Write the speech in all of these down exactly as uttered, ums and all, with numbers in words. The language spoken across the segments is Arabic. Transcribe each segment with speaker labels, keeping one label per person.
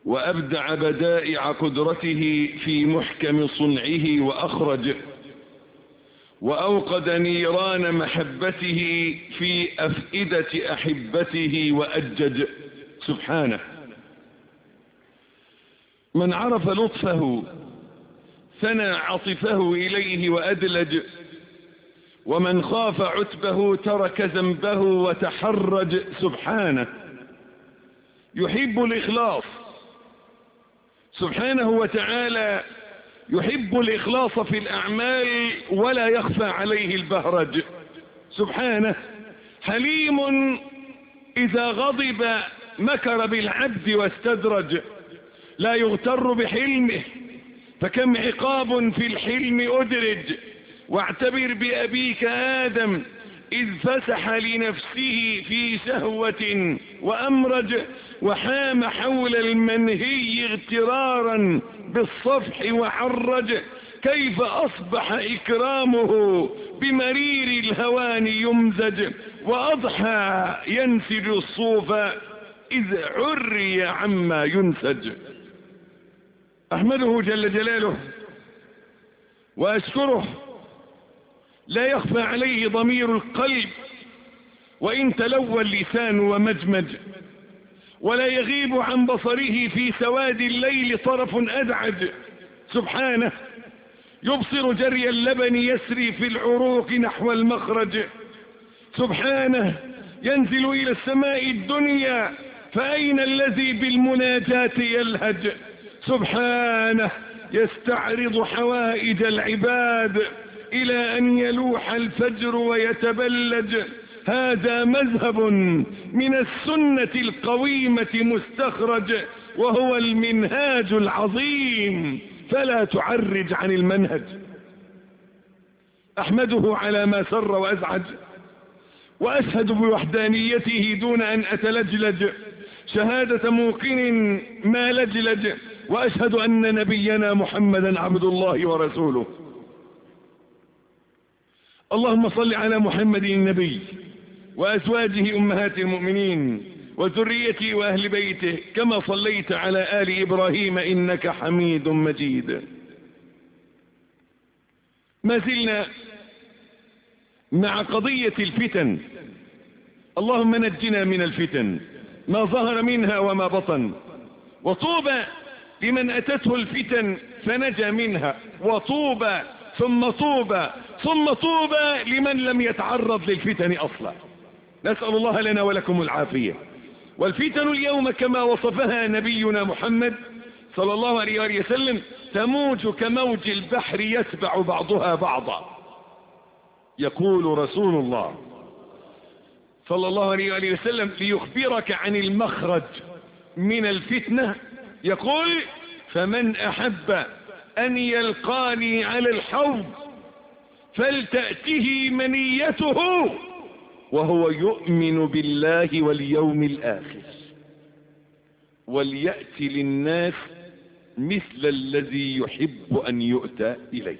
Speaker 1: وأبدع بدائع قدرته في محكم صنعه وأخرج، وأوقد نيران محبته في أفئدة أحبته وأجج سبحانه. من عرف لطفه ثنى عطفه إليه وأدلج، ومن خاف عتبه ترك ذنبه وتحرج سبحانه. يحب الإخلاص سبحانه وتعالى، يحب الإخلاص في الأعمال ولا يخفى عليه البهرج سبحانه. حليم إذا غضب مكر بالعبد واستدرج، لا يغتر بحلمه فكم عقاب في الحلم أدرج. واعتبر بأبيك آدم إذ فسح لنفسه في شهوة وأمرج، وحام حول المنهي اغترارا بالصفح وحرج. كيف أصبح إكرامه بمرير الهوان يمزج، وأضحى ينسج الصوف إذ عري عما ينسج. أحمده جل جلاله وأشكره، لا يخفى عليه ضمير القلب وإن تلوى اللسان ومجمج، ولا يغيب عن بصره في سواد الليل طرف أدعج سبحانه. يبصر جري اللبن يسري في العروق نحو المخرج سبحانه. ينزل إلى السماء الدنيا فأين الذي بالمناجاة يلهج سبحانه. يستعرض حوائج العباد إلى أن يلوح الفجر ويتبلج. هذا مذهب من السنة القويمة مستخرج، وهو المنهاج العظيم، فلا تعرج عن المنهج. أحمده على ما سر وأزعج، وأشهد بوحدانيته دون أن أتلجلج شهادة موقن ما لجلج، وأشهد أن نبينا محمدا عبد الله ورسوله. اللهم صل على محمد النبي وأزواجه أمهات المؤمنين وذريته وأهل بيته كما صليت على آل إبراهيم إنك حميد مجيد. ما زلنا مع قضية الفتن. اللهم نجنا من الفتن ما ظهر منها وما بطن، وطوبى لمن أتته الفتن فنجا منها، وطوبى ثم طوبى ثم طوبى لمن لم يتعرض للفتن أصلا. نسأل الله لنا ولكم العافية. والفتن اليوم كما وصفها نبينا محمد صلى الله عليه وآله وسلم تموج كموج البحر يتبع بعضها بعضا. يقول رسول الله صلى الله عليه وآله وسلم ليخبرك عن المخرج من الفتنة، يقول: فمن أحب أن يلقاني على الحوض فلتأته منيته وهو يؤمن بالله واليوم الآخر وليأت للناس مثل الذي يحب أن يؤتى إليه.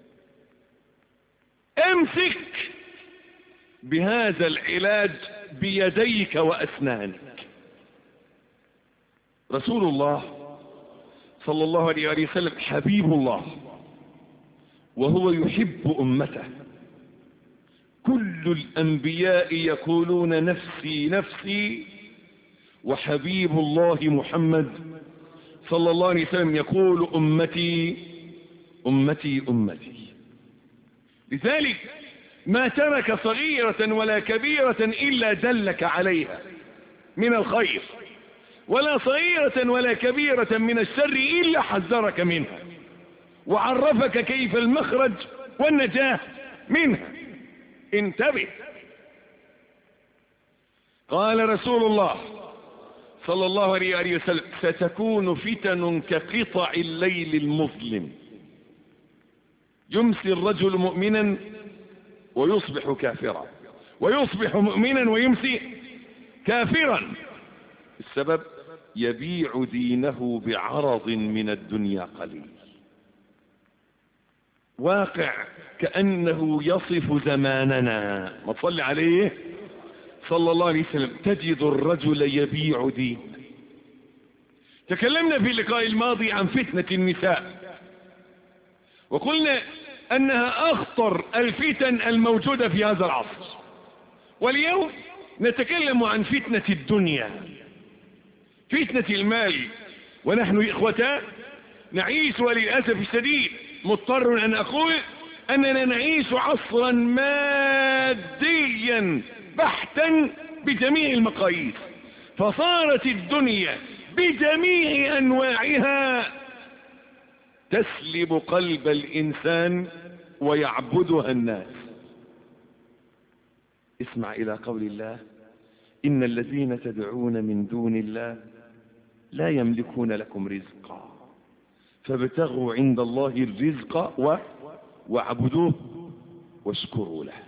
Speaker 1: امسك بهذا العلاج بيديك وأسنانك. رسول الله صلى الله عليه وسلم حبيب الله، وهو يحب أمته. كل الأنبياء يقولون نفسي نفسي، وحبيب الله محمد صلى الله عليه وسلم يقول أمتي أمتي أمتي. لذلك ما ترك صغيرة ولا كبيرة إلا دلك عليها من الخير، ولا صغيرة ولا كبيرة من الشر إلا حذرك منها وعرفك كيف المخرج والنجاة منها. انتبه. قال رسول الله صلى الله عليه وسلم: ستكون فتن كقطع الليل المظلم، يمسي الرجل مؤمنا ويصبح كافرا، ويصبح مؤمنا ويمسي كافرا. السبب: يبيع دينه بعرض من الدنيا قليل. واقع كأنه يصف زماننا، ما تصلي عليه صلى الله عليه وسلم. تجد الرجل يبيع دينه، تكلمنا في اللقاء الماضي عن فتنة النساء، وقلنا أنها أخطر الفتن الموجودة في هذا العصر. واليوم نتكلم عن فتنة الدنيا، فتنة المال. ونحن إخوتان نعيش، وللأسف الشديد مضطر أن أقول أننا نعيش عصرا ماديا بحتا بجميع المقاييس، فصارت الدنيا بجميع أنواعها تسلب قلب الإنسان ويعبدها الناس. اسمع إلى قول الله: إن الذين تدعون من دون الله لا يملكون لكم رزقا فابتغوا عند الله الرزق و... واعبدوه واشكروا له.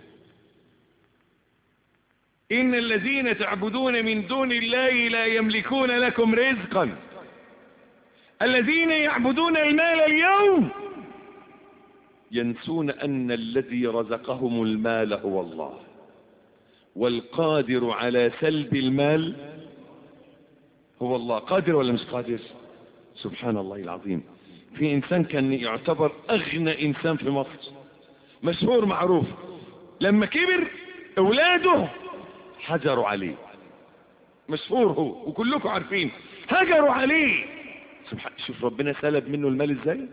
Speaker 1: إن الذين تعبدون من دون الله لا يملكون لكم رزقا. الذين يعبدون المال اليوم ينسون أن الذي رزقهم المال هو الله، والقادر على سلب المال هو الله. قادر ولا مش قادر؟ سبحان الله العظيم. في إنسان كان يعتبر أغنى إنسان في مصر، مشهور معروف، لما كبر أولاده حجروا عليه، مشهور هو وكلكم عارفين، هجروا عليه. سبحان، شوف ربنا سلب منه المال ازاي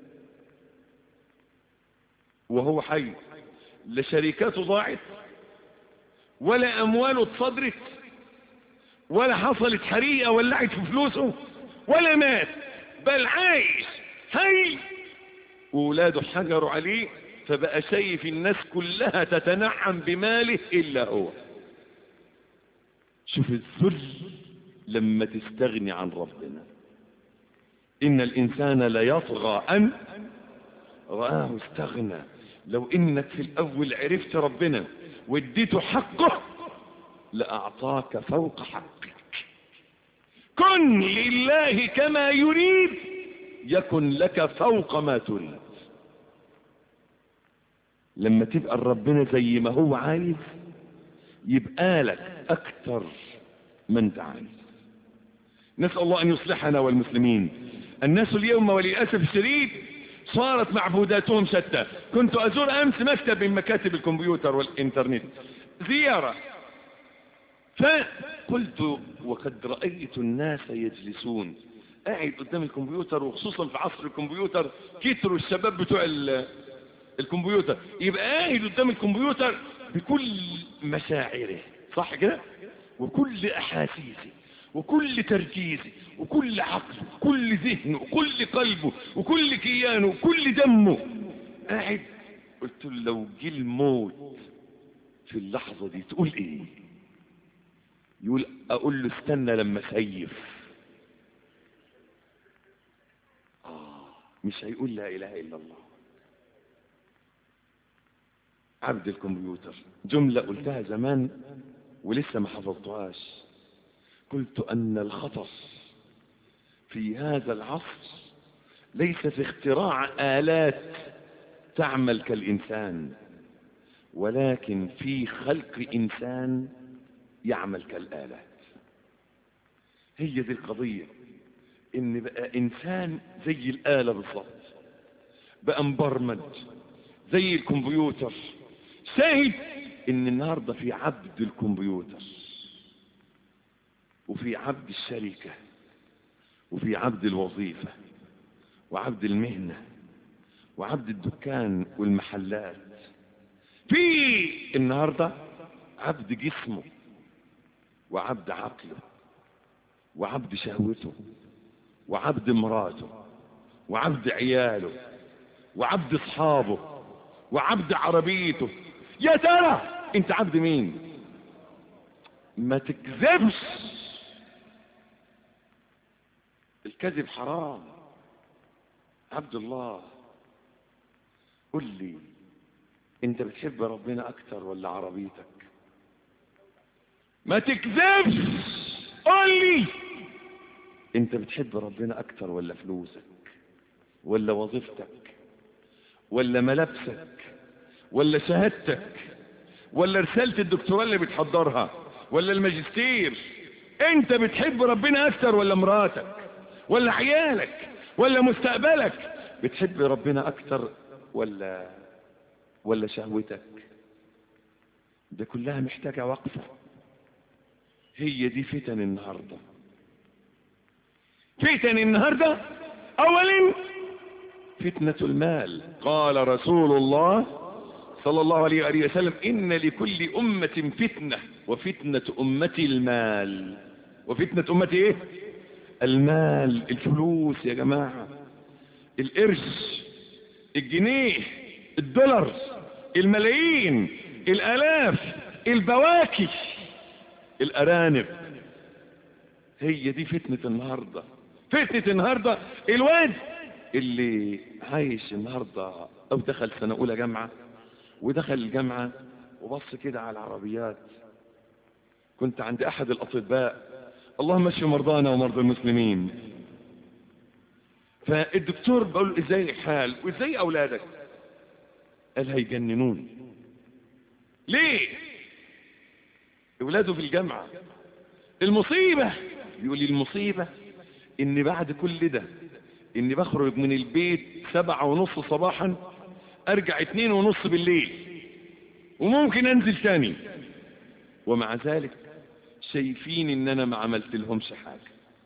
Speaker 1: وهو حي. لا شركاته ضاعت، ولا أمواله اتصدرت، ولا حصلت حريقة ولعت في فلوسه، ولا مات، بل عايش حي وولاده حجروا عليه، فبقى شايف الناس كلها تتنعم بماله إلا هو. شوف الذل لما تستغني عن ربنا. إن الإنسان ليطغى أن رآه استغنى. لو إنك في الأول عرفت ربنا واديته حقه لأعطاك فوق حقك. كن لله كما يريد يكن لك فوق ما تريد. لما تبقى ربنا زي ما هو عايز يبقى لك أكثر من انت عايز. نسأل الله أن يصلحنا والمسلمين. الناس اليوم وللأسف الشديد صارت معبوداتهم شتى. كنت أزور أمس مكتب من مكاتب الكمبيوتر والإنترنت زيارة، فقلت وقد رأيت الناس يجلسون قاعد قدام الكمبيوتر، وخصوصا في عصر الكمبيوتر كتروا الشباب بتوع الكمبيوتر، يبقى قاعد قدام الكمبيوتر بكل مشاعره، صح كده، وكل أحاسيسه وكل تركيزه وكل عقله وكل ذهنه وكل قلبه وكل كيانه وكل دمه قاعد. قلت له لو جه الموت في اللحظة دي تقول ايه؟ يقول اقول له استنى لما سيف. آه مش هيقول لا اله الا الله. عبد الكمبيوتر، جملة قلتها زمان ولسه ما حفظتهاش. قلت أن الخطر في هذا العصر ليس في اختراع آلات تعمل كالإنسان، ولكن في خلق إنسان يعمل كالآلات. هي دي القضية، إن بقى إنسان زي الآلة بالضبط، بقى مبرمج زي الكمبيوتر. شاهد إن النهاردة في عبد الكمبيوتر، وفي عبد الشركة، وفي عبد الوظيفة، وعبد المهنة، وعبد الدكان والمحلات. في النهاردة عبد جسمه، وعبد عقله، وعبد شهوته، وعبد مراته، وعبد عياله، وعبد اصحابه، وعبد عربيته. يا ترى انت عبد مين؟ ما تكذبش، الكذب حرام. عبد الله، قل لي انت بتحب ربنا اكتر ولا عربيتك؟ ما تكذبش، قل لي انت بتحب ربنا اكتر ولا فلوسك ولا وظيفتك ولا ملابسك ولا شهادتك ولا رسالة الدكتوراه اللي بتحضرها ولا الماجستير؟ انت بتحب ربنا اكتر ولا مراتك ولا عيالك ولا مستقبلك؟ بتحب ربنا اكتر ولا ولا شهوتك؟ ده كلها محتاجة وقفة. هي دي فتن النهاردة. فتن النهاردة اولا فتنة المال. قال رسول الله صلى الله عليه وآله وسلم: إن لكل أمة فتنة وفتنة أمتي المال. وفتنة أمتي إيه؟ المال، الفلوس يا جماعة، القرش، الجنيه، الدولار، الملايين، الآلاف، البواكي، الأرانب. هي دي فتنة النهاردة. فتنة النهاردة الواد اللي عايش النهاردة أو دخل سنة أولى جامعة، ودخل الجامعة وبص كده على العربيات. كنت عند أحد الأطباء، اللهم اشف مرضانا ومرضى المسلمين، فالدكتور بقول له: ازاي الحال وازاي أولادك؟ قال: هيجننون. ليه؟ أولاده في الجامعة. المصيبة، بيقول لي المصيبة إن بعد كل ده إني بخرج من البيت سبعة ونص صباحا، أرجع اتنين ونص بالليل، وممكن أنزل تاني، ومع ذلك شايفين إن أنا ما عملت لهمش حاجة.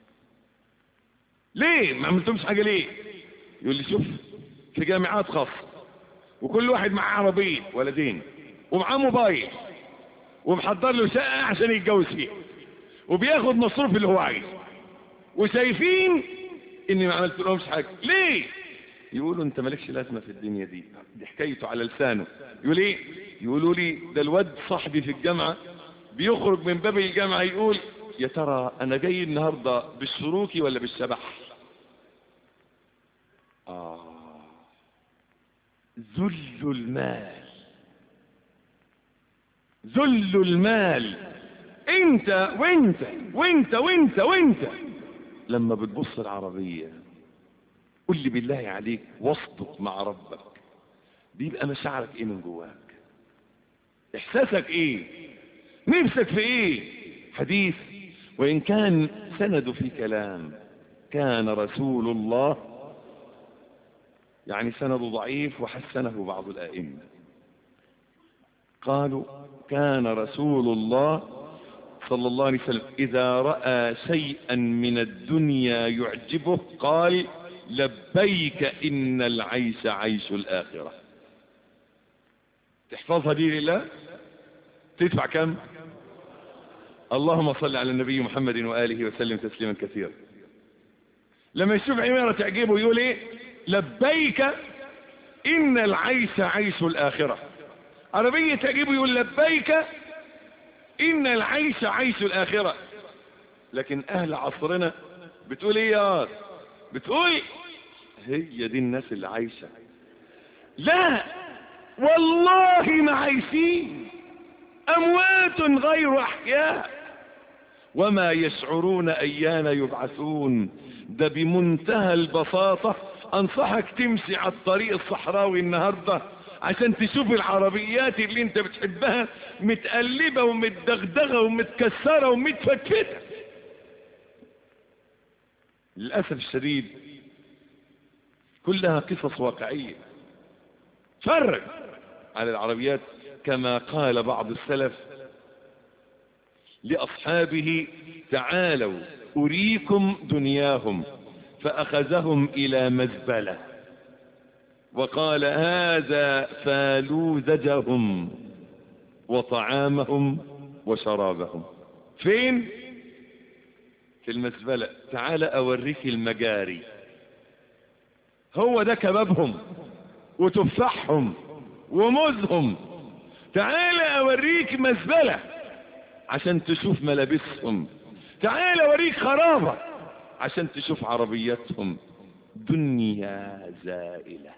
Speaker 1: ليه ما عملتهمش حاجة؟ ليه؟ يقول لي: شوف، في جامعات خاصة وكل واحد معاه عربية ولدين ومعاه موبايل ومحضر له شقة عشان يتجوز فيها وبياخد مصروف اللي هو عايزه، وشايفين اني ما عملت لهمش حاجة. ليه؟ يقولوا: انت مالكش لازمة في الدنيا دي. دي حكايته على لسانه. يقول ايه؟ يقولوا لي: ده الواد صاحبي في الجامعة بيخرج من باب الجامعة يقول: يا ترى انا جاي النهاردة بالشروكي ولا بالشبح؟ آه، ذل المال، ذل المال. انت وانت وانت وانت وانت لما بتبص العربية، قل لي بالله عليك، واصدق مع ربك، بيبقى مشاعرك ايه من جواك؟ احساسك ايه؟ نفسك في ايه؟ حديث وان كان سند في كلام، كان رسول الله، يعني سند ضعيف وحسنه بعض الائمة، قالوا: كان رسول الله صلى الله عليه وسلم إذا رأى شيئا من الدنيا يعجبه قال: لبيك إن العيش عيش الآخرة. تحفظها دي لله؟ تدفع كم؟ اللهم صل على النبي محمد وآله وسلم تسليما كثيرا. لما يشوف عمارة تعجبه يقول ايه؟ لبيك إن العيش عيش الآخرة. عربية تعجبه يقول: لبيك إن العيش عيش الآخرة. لكن أهل عصرنا بتقول إيه يا؟ بتقول هي دي الناس اللي عايشة. لا والله ما عايشين، أموات غير أحياء، وما يشعرون أيان يبعثون. ده بمنتهى البساطة. أنصحك تمشي على الطريق الصحراوي النهاردة عشان تشوف العربيات اللي انت بتحبها متقلبة ومتدغدغة ومتكسرة ومتفتفتة. للأسف الشديد كلها قصص واقعية. فرج على العربيات، كما قال بعض السلف لأصحابه: تعالوا أريكم دنياهم، فأخذهم إلى مزبلة وقال: هذا فالوذجهم وطعامهم وشرابهم. فين؟ في المزبلة. تعال أوريك المجاري. هو ده كبابهم وتفاحهم وموزهم. تعال أوريك مزبلة عشان تشوف ملابسهم. تعال أوريك خرابة عشان تشوف عربياتهم. دنيا زائلة.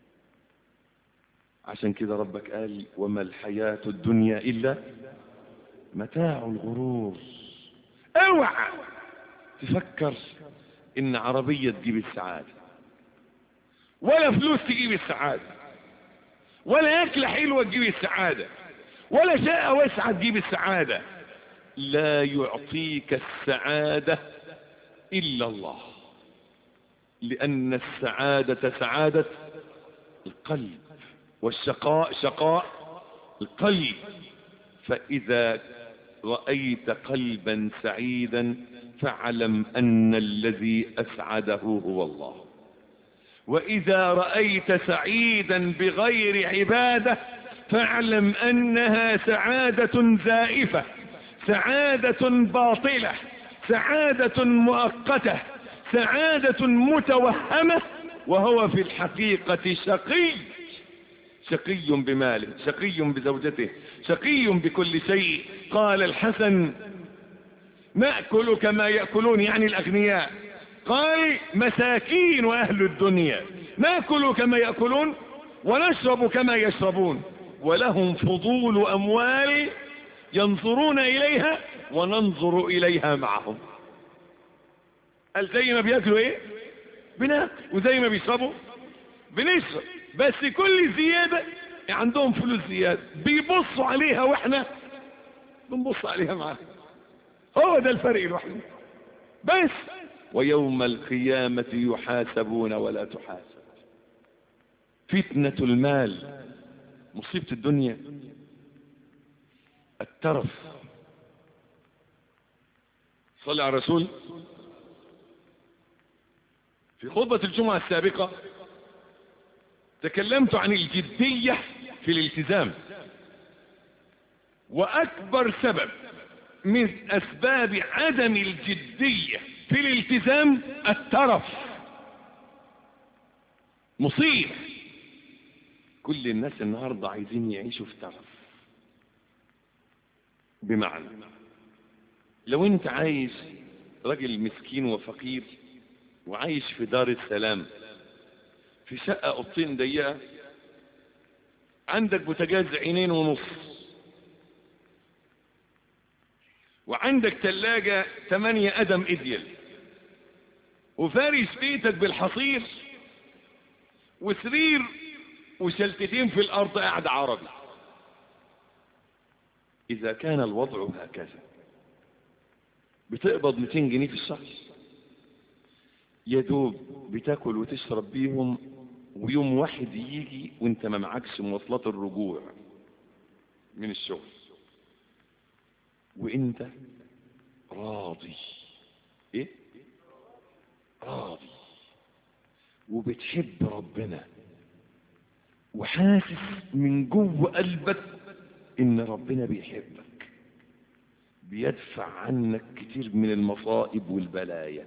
Speaker 1: عشان كده ربك قال: وما الحياة الدنيا إلا متاع الغرور. اوعى تفكر ان عربية تجيب السعادة، ولا فلوس تجيب السعادة، ولا أكلة حلوة تجيب السعادة، ولا شقة واسعة تجيب السعادة. لا يعطيك السعادة إلا الله. لأن السعادة سعادة القلب، والشقاء شقاء القلب. فإذا رأيت قلبا سعيدا فاعلم أن الذي أسعده هو الله. وإذا رأيت سعيدا بغير عبادة فاعلم أنها سعادة زائفة، سعادة باطلة، سعادة مؤقتة، سعادة متوهمة، وهو في الحقيقة شقي، شقي بماله، شقي بزوجته، شقي بكل شيء. قال الحسن: نأكل كما يأكلون، يعني الأغنياء. قال: مساكين وأهل الدنيا نأكل كما يأكلون ونشرب كما يشربون، ولهم فضول أموال ينظرون إليها وننظر إليها معهم. قال زي ما بيأكلوا إيه بناكل، وزي ما بيشربوا بنشرب، بس كل زيادة عندهم فلوس زيادة بيبصوا عليها واحنا بنبص عليها معاهم. هو ده الفرق الوحيد بس. ويوم القيامة يحاسبون ولا تحاسب. فتنة المال، مصيبة الدنيا الترف. صلى على الرسول. في خطبة الجمعة السابقة تكلمت عن الجدية في الالتزام، وأكبر سبب من أسباب عدم الجدية في الالتزام الترف. مصيبة. كل الناس النهاردة عايزين يعيشوا في ترف. بمعنى لو انت عايش راجل مسكين وفقير وعايش في دار السلام في شقة اوضتين ضيقة، عندك بوتاجاز عينين ونص، وعندك ثلاجة ثمانية قدم إديل، وفارش بيتك بالحصير، وسرير وشلتتين في الأرض قاعد عربي. إذا كان الوضع هكذا بتقبض مئتين جنيه في الشهر، يدوب بتاكل وتشرب بيهم، ويوم واحد يجي وانت ما معكش مواصلات الرجوع من الشغل، وانت راضي. ايه راضي وبتحب ربنا، وحاسس من جوه قلبك ان ربنا بيحبك، بيدفع عنك كتير من المصائب والبلايا،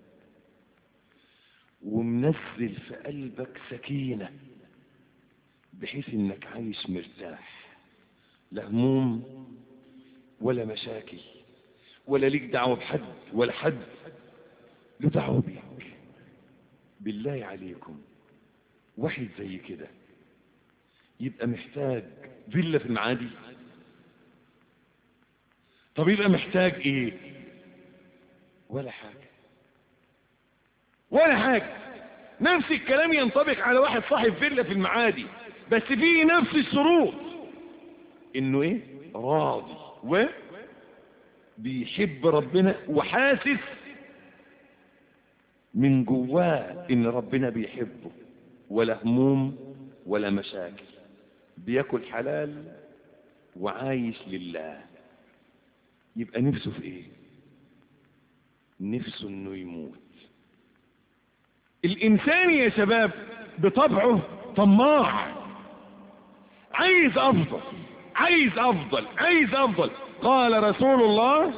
Speaker 1: ومنزل في قلبك سكينة بحيث انك عايش مرتاح، لا هموم ولا مشاكل، ولا ليك دعوة بحد ولا حد له دعوة بيك. بالله عليكم واحد زي كده يبقى محتاج فيلا في المعادي؟ طب يبقى محتاج ايه؟ ولا حاجة، ولا حاجة. نفس الكلام ينطبق على واحد صاحب فيلا في المعادي، بس فيه نفس الشروط، انه ايه؟ راضي وبيحب ربنا، وحاسس من جواه ان ربنا بيحبه، ولا هموم ولا مشاكل، بياكل حلال وعايش لله. يبقى نفسه في ايه؟ نفسه انه يموت. الانسان يا شباب بطبعه طماع، عايز افضل عايز افضل عايز افضل. قال رسول الله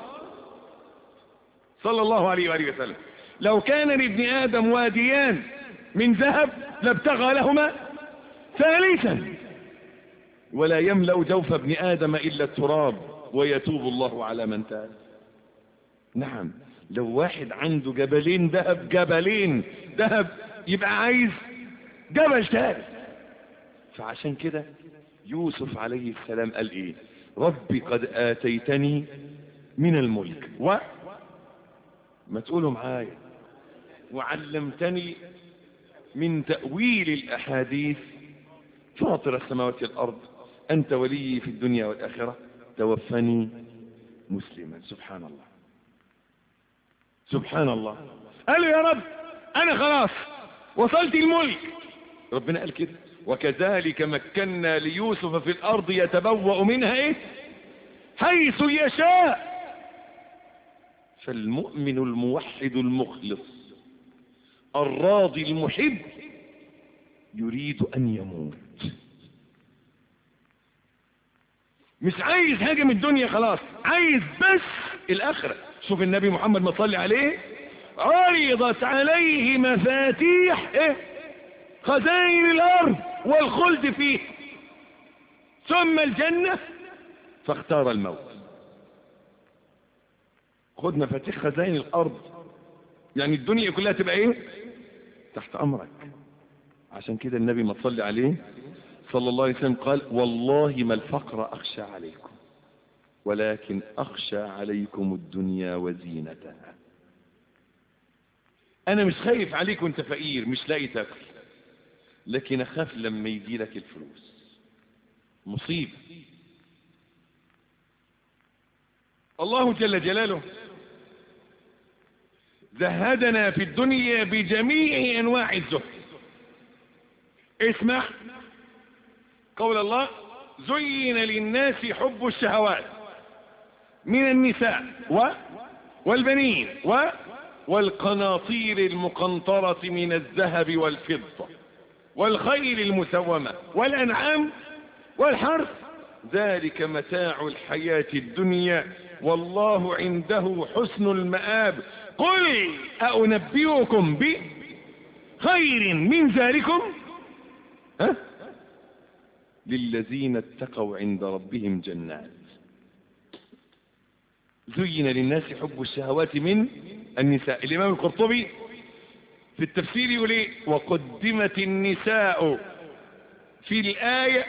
Speaker 1: صلى الله عليه وآله وسلم: لو كان لابن آدم واديان من ذهب لابتغى لهما ثالثا، ولا يملأ جوف ابن آدم إلا التراب ويتوب الله على من تاب. نعم، لو واحد عنده جبلين ذهب، جبلين ذهب، يبقى عايز جبل ثالث. فعشان كده يوسف عليه السلام قال ايه؟ ربي قد آتيتني من الملك و ما تقولوا معايا وعلمتني من تأويل الأحاديث، فاطر السماوات والأرض، أنت ولي في الدنيا والآخرة، توفني مسلما. سبحان الله سبحان الله. قال يا رب انا خلاص وصلت الملك. ربنا قال كده وكذلك مكنا ليوسف في الارض يتبوأ منها ايه حيث يشاء. فالمؤمن الموحد المخلص الراضي المحب يريد ان يموت، مش عايز حاجة من الدنيا خلاص، عايز بس الاخرة. شوف النبي محمد ما صلي عليه، عرضت عليه مفاتيح ايه خزائن الارض والخلد فيه ثم الجنة فاختار الموت. خد مفاتيح خزائن الارض، يعني الدنيا كلها تبقى ايه تحت امرك. عشان كده النبي ما صلي عليه صلى الله عليه وسلم قال والله ما الفقر اخشى عليكم ولكن اخشى عليكم الدنيا وزينتها. انا مش خايف عليك وانت فقير مش لاقي تاكل، لكن اخاف لما يجي لك الفلوس، مصيبة. الله جل جلاله زهدنا في الدنيا بجميع انواع الزهد. اسمع قول الله زين للناس حب الشهوات من النساء و والبنين و والقناطير المقنطرة من الذهب والفضة والخيل المسومة والأنعام والحرث ذلك متاع الحياة الدنيا والله عنده حسن المآب. قل أنبئكم بخير من ذلكم ها للذين اتقوا عند ربهم جنات زين للناس حب الشهوات من النساء. الإمام القرطبي في التفسير يقول ايه وقدمت النساء في الآية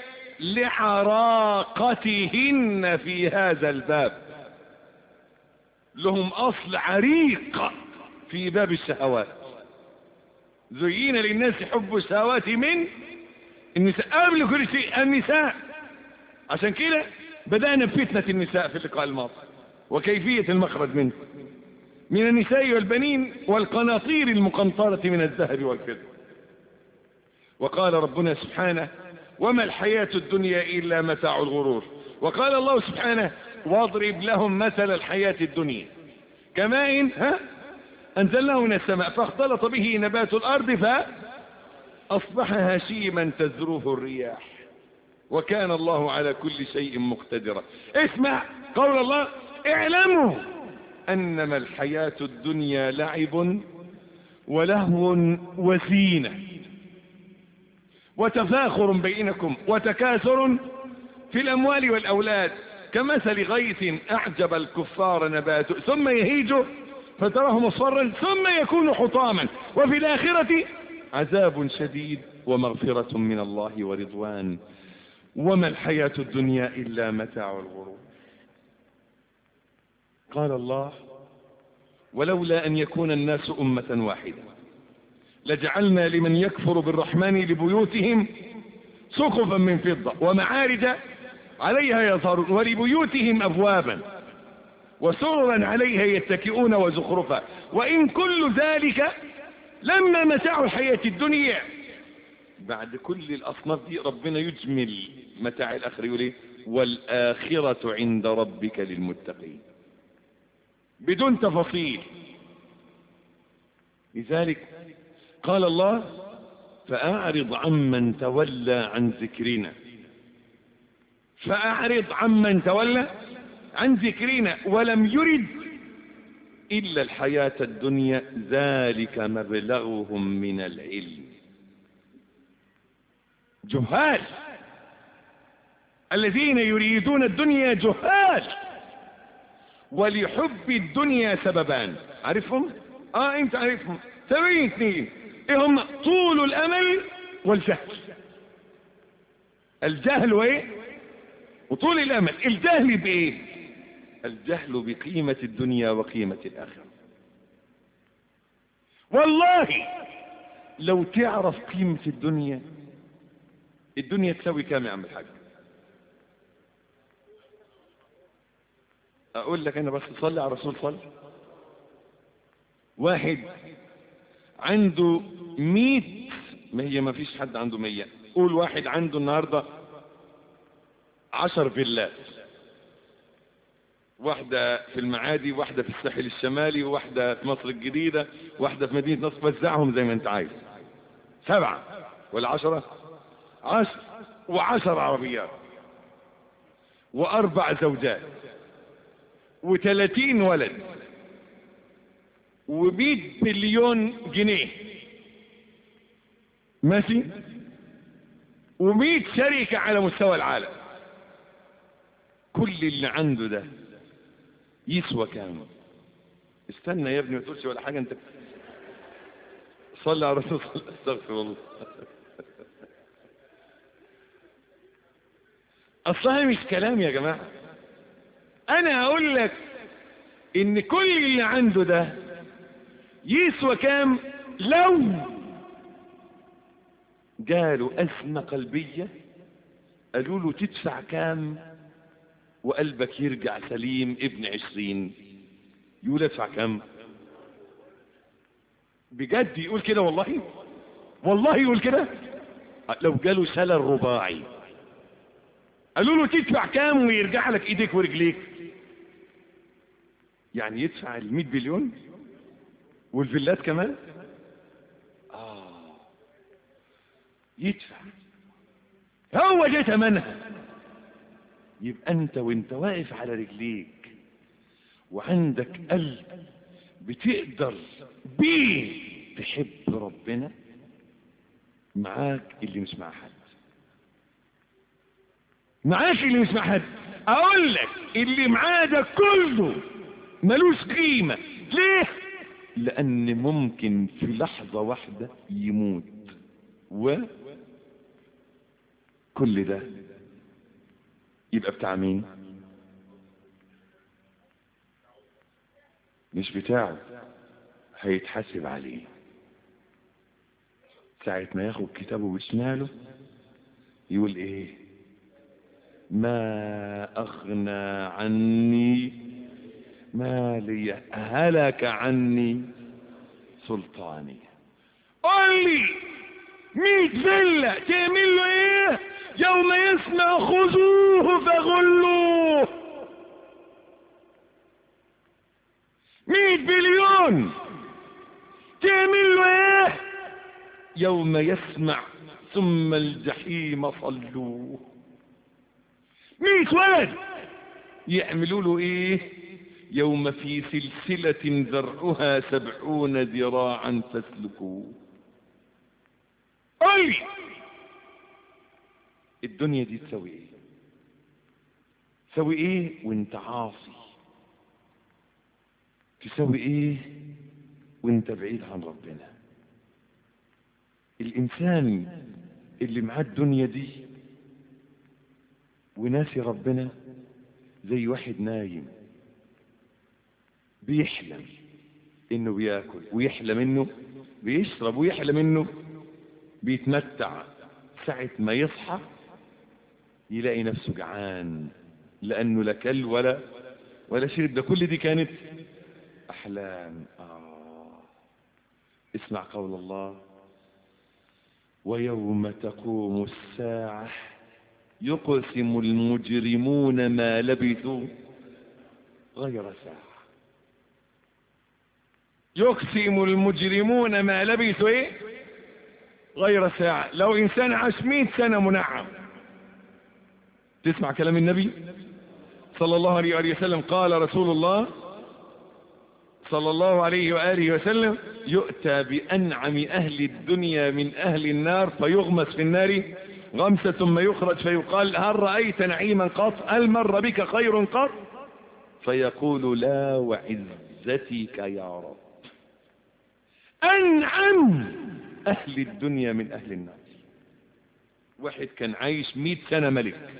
Speaker 1: لعراقتهن في هذا الباب، لهم أصل عريق في باب الشهوات. زين للناس حب الشهوات من النساء قبل كل شيء النساء. عشان كده بدأنا بفتنة النساء في اللقاء الماضي وكيفية المخرج منه من النساء والبنين والقناطير المقنطرة من الذهب والفضة. وقال ربنا سبحانه وما الحياة الدنيا إلا متاع الغرور. وقال الله سبحانه واضرب لهم مثل الحياة الدنيا كماء ها أنزلناه من السماء فاختلط به نبات الأرض فأصبح هشيما تذروه الرياح وكان الله على كل شيء مقتدرا. اسمع قول الله اعلموا أنما الحياة الدنيا لعب ولهو وزينة وتفاخر بينكم وتكاثر في الأموال والأولاد كمثل غيث أعجب الكفار نباته ثم يهيج فتراه مصفرا ثم يكون حطاما وفي الآخرة عذاب شديد ومغفرة من الله ورضوان وما الحياة الدنيا إلا متاع الغرور. قال الله ولولا أن يكون الناس أمة واحدة لجعلنا لمن يكفر بالرحمن لبيوتهم سقفا من فضة ومعارج عليها يظهرون ولبيوتهم أبوابا وسررا عليها يتكئون وزخرفا وإن كل ذلك لما متاع الحياة الدنيا. بعد كل الأصناف دي ربنا يجمل متاع الآخرة يقول ايه والآخرة عند ربك للمتقين بدون تفاصيل. لذلك قال الله فأعرض عمن تولى عن ذكرنا فأعرض عمن تولى عن ذكرنا ولم يرد إلا الحياة الدنيا ذلك مبلغهم من العلم. جهال الذين يريدون الدنيا جهال ولحب الدنيا سببان عارفهم اه انت عارفهم سببين اثنين ايه هم طول الامل والجهل. الجهل وايه وطول الامل. الجهل بايه الجهل بقيمة الدنيا وقيمة الاخرة. والله لو تعرف قيمة الدنيا الدنيا تساوي كام يا عم الحاج؟ اقول لك انا بس صلي على الرسول صلي. واحد عنده مية، ما هي ما فيش حد عنده مية، قول واحد عنده النهاردة عشر فيلات، واحدة في المعادي، واحدة في الساحل الشمالي، واحدة في مصر الجديدة، واحدة في مدينة نصر، وزعهم زي ما انت عايز. سبعة ولا عشرة؟ عشر، وعشر عربيات، واربع زوجات، وثلاثين ولد، ومئة مليون جنيه، ماشي، ومئة شركة على مستوى العالم. كل اللي عنده ده يسوى كام؟ استنى يا ابني ما تقولش ولا حاجة، انت صلي على الرسول صلى الله عليه وسلم. استغفر الله. اصلها مش كلام يا جماعة، انا هقول لك ان كل اللي عنده ده يسوى كام لو جاله أزمة قلبية قالوا له تدفع كام وقلبك يرجع سليم ابن عشرين، يقول ادفع كام؟ بجد يقول كده؟ والله والله يقول كده. لو جاله شلل رباعي قالوا له تدفع كام ويرجع لك ايديك ورجليك، يعني يدفع المئة بليون والفيلات كمان؟ آه يدفع، هو ده ثمنها. يبقى انت وانت واقف على رجليك وعندك قلب بتقدر بيه تحب ربنا، معاك اللي مش مع حد، معاك اللي مش مع حد. اقول لك اللي معاه ده كله ملوش قيمة. ليه؟ لان ممكن في لحظة واحدة يموت، وكل ده يبقى بتاع مين؟ مش بتاعه، هيتحاسب عليه ساعة ما ياخد كتابه بشماله يقول ايه؟ ما اغنى عني مالي، هلك عني سلطاني. قول لي ميت فيلا تعمل له ايه يوم يسمع خذوه فغلوه؟ ميت بليون تعمل له ايه يوم يسمع ثم الجحيم صلوه؟ ميت ولد يعملوا له ايه يوم في سلسلة ذرعها سبعون ذراعا فاسلكوه؟ قل لي الدنيا دي تسوي ايه؟ تسوي ايه وانت عاصي؟ تسوي ايه وانت بعيد عن ربنا؟ الانسان اللي معاه الدنيا دي وناسي ربنا زي واحد نايم بيحلم انه بياكل، ويحلم انه بيشرب، ويحلم انه بيتمتع. ساعة ما يصحى يلاقي نفسه جعان لانه لا كل ولا ولا شرب. ده كل دي كانت احلام. آه. اسمع قول الله: ويوم تقوم الساعة يقسم المجرمون ما لبثوا غير ساعة. يقسم المجرمون ما لبثوا ايه؟ غير ساعة. لو انسان عاش مئة سنة منعم. تسمع كلام النبي صلى الله عليه وآله وسلم. قال رسول الله صلى الله عليه وآله وسلم: يؤتى بأنعم أهل الدنيا من أهل النار فيغمس في النار غمسة ثم يخرج فيقال: هل رأيت نعيما قط؟ هل مر بك خير قط؟ فيقول: لا وعزتك يا رب. أنعم أهل الدنيا من أهل النار. واحد كان عايش مئة سنة ملك،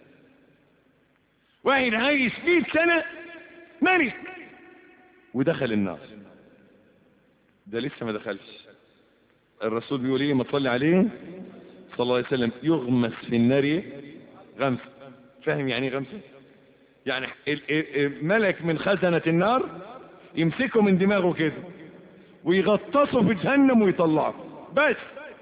Speaker 1: واحد عايش مئة سنة ملك ودخل النار. ده لسه ما دخلش. الرسول بيقول ايه؟ ما تصلي عليه صلى الله عليه وسلم: يغمس في النار غمسة. فاهم يعني غمسة؟ يعني ملك من خزنة النار يمسكه من دماغه كده ويغطسه في جهنم ويطلعه بس.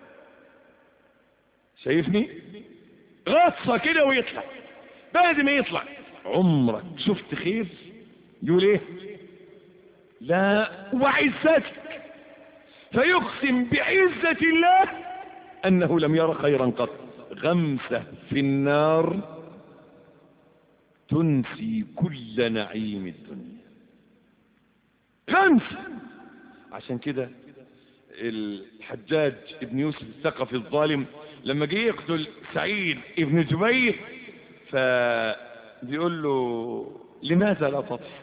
Speaker 1: شايفني غطسه كده ويطلع. بعد ما يطلع عمرك شفت خير؟ يقول ايه؟ لا وعزتك، فيقسم بعزة الله انه لم ير خيرا قط. غمسة في النار تنسي كل نعيم الدنيا. غمسة. عشان كده الحجاج ابن يوسف الثقفي الظالم لما جه يقتل سعيد ابن جبير فبيقول له لماذا لا تضحك؟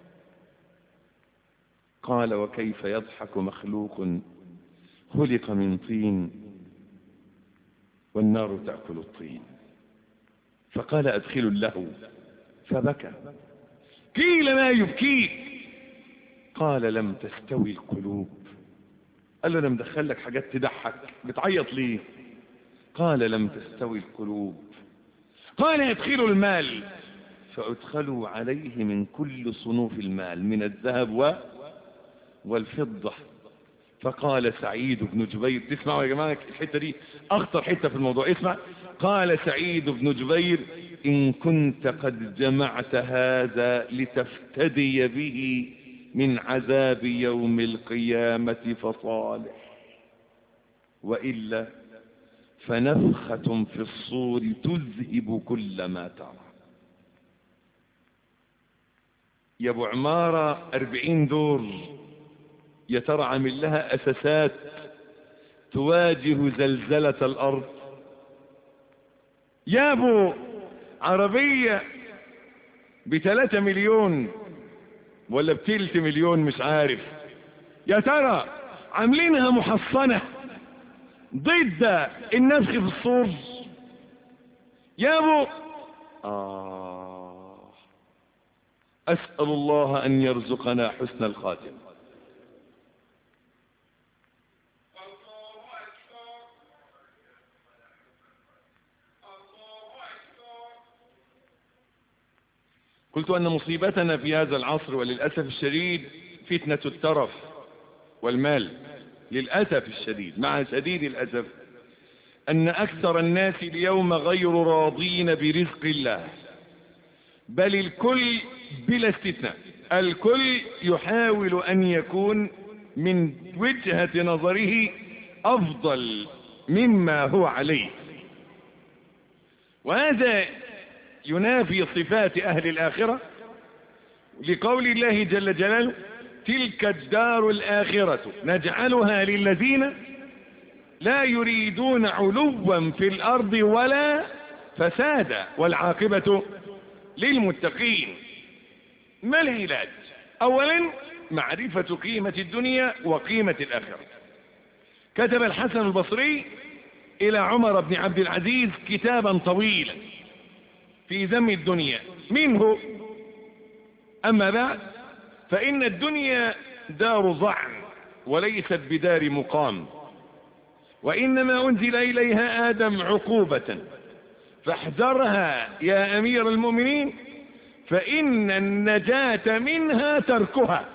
Speaker 1: قال وكيف يضحك مخلوق خلق من طين والنار تأكل الطين. فقال أدخل اللهو فبكى. قيل ما يبكيك؟ قال لم تستوي القلوب. قال له انا مدخل لك حاجات تضحك، بتعيط ليه؟ قال لم تستوي القلوب. قال ادخلوا المال فادخلوا عليه من كل صنوف المال من الذهب و... والفضة. فقال سعيد بن جبير، تسمعوا يا جماعة الحتة دي اخطر حتة في الموضوع، اسمع. قال سعيد بن جبير ان كنت قد جمعت هذا لتفتدي به من عذاب يوم القيامة فصالح، وإلا فنفخة في الصور تذهب كل ما ترى. يا ابو عمارة أربعين دور يا ترى عامل لها أساسات تواجه زلزلة الأرض؟ يا ابو عربية بثلاثة مليون ولا بتلت مليون مش عارف، يا ترى عاملينها محصنة ضد النفخ في الصور؟ يا ابو آه أسأل الله أن يرزقنا حسن الخاتم. قلت أن مصيبتنا في هذا العصر وللأسف الشديد فتنة الترف والمال. للأسف الشديد، مع شديد الأسف، أن أكثر الناس اليوم غير راضين برزق الله، بل الكل بلا استثناء الكل يحاول أن يكون من وجهة نظره أفضل مما هو عليه، وهذا ينافي صفات أهل الآخرة، لقول الله جل جلاله تلك الدار الآخرة نجعلها للذين لا يريدون علوا في الأرض ولا فسادا والعاقبة للمتقين. ما العلاج؟ أولا معرفة قيمة الدنيا وقيمة الآخرة. كتب الحسن البصري إلى عمر بن عبد العزيز كتابا طويلا في ذم الدنيا، منه أما بعد فإن الدنيا دار ضعن وليست بدار مقام، وإنما أنزل إليها آدم عقوبة فاحذرها يا أمير المؤمنين، فإن النجاة منها تركها،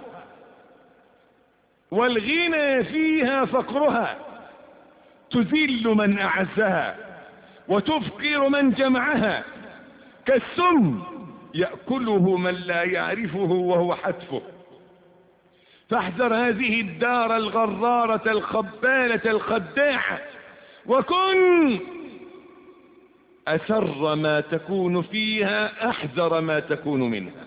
Speaker 1: والغنى فيها فقرها، تذل من أعزها وتفقر من جمعها، كالسم يأكله من لا يعرفه وهو حتفه. فاحذر هذه الدار الغرارة الخبالة الخداعة، وكن أسر ما تكون فيها أحذر ما تكون منها،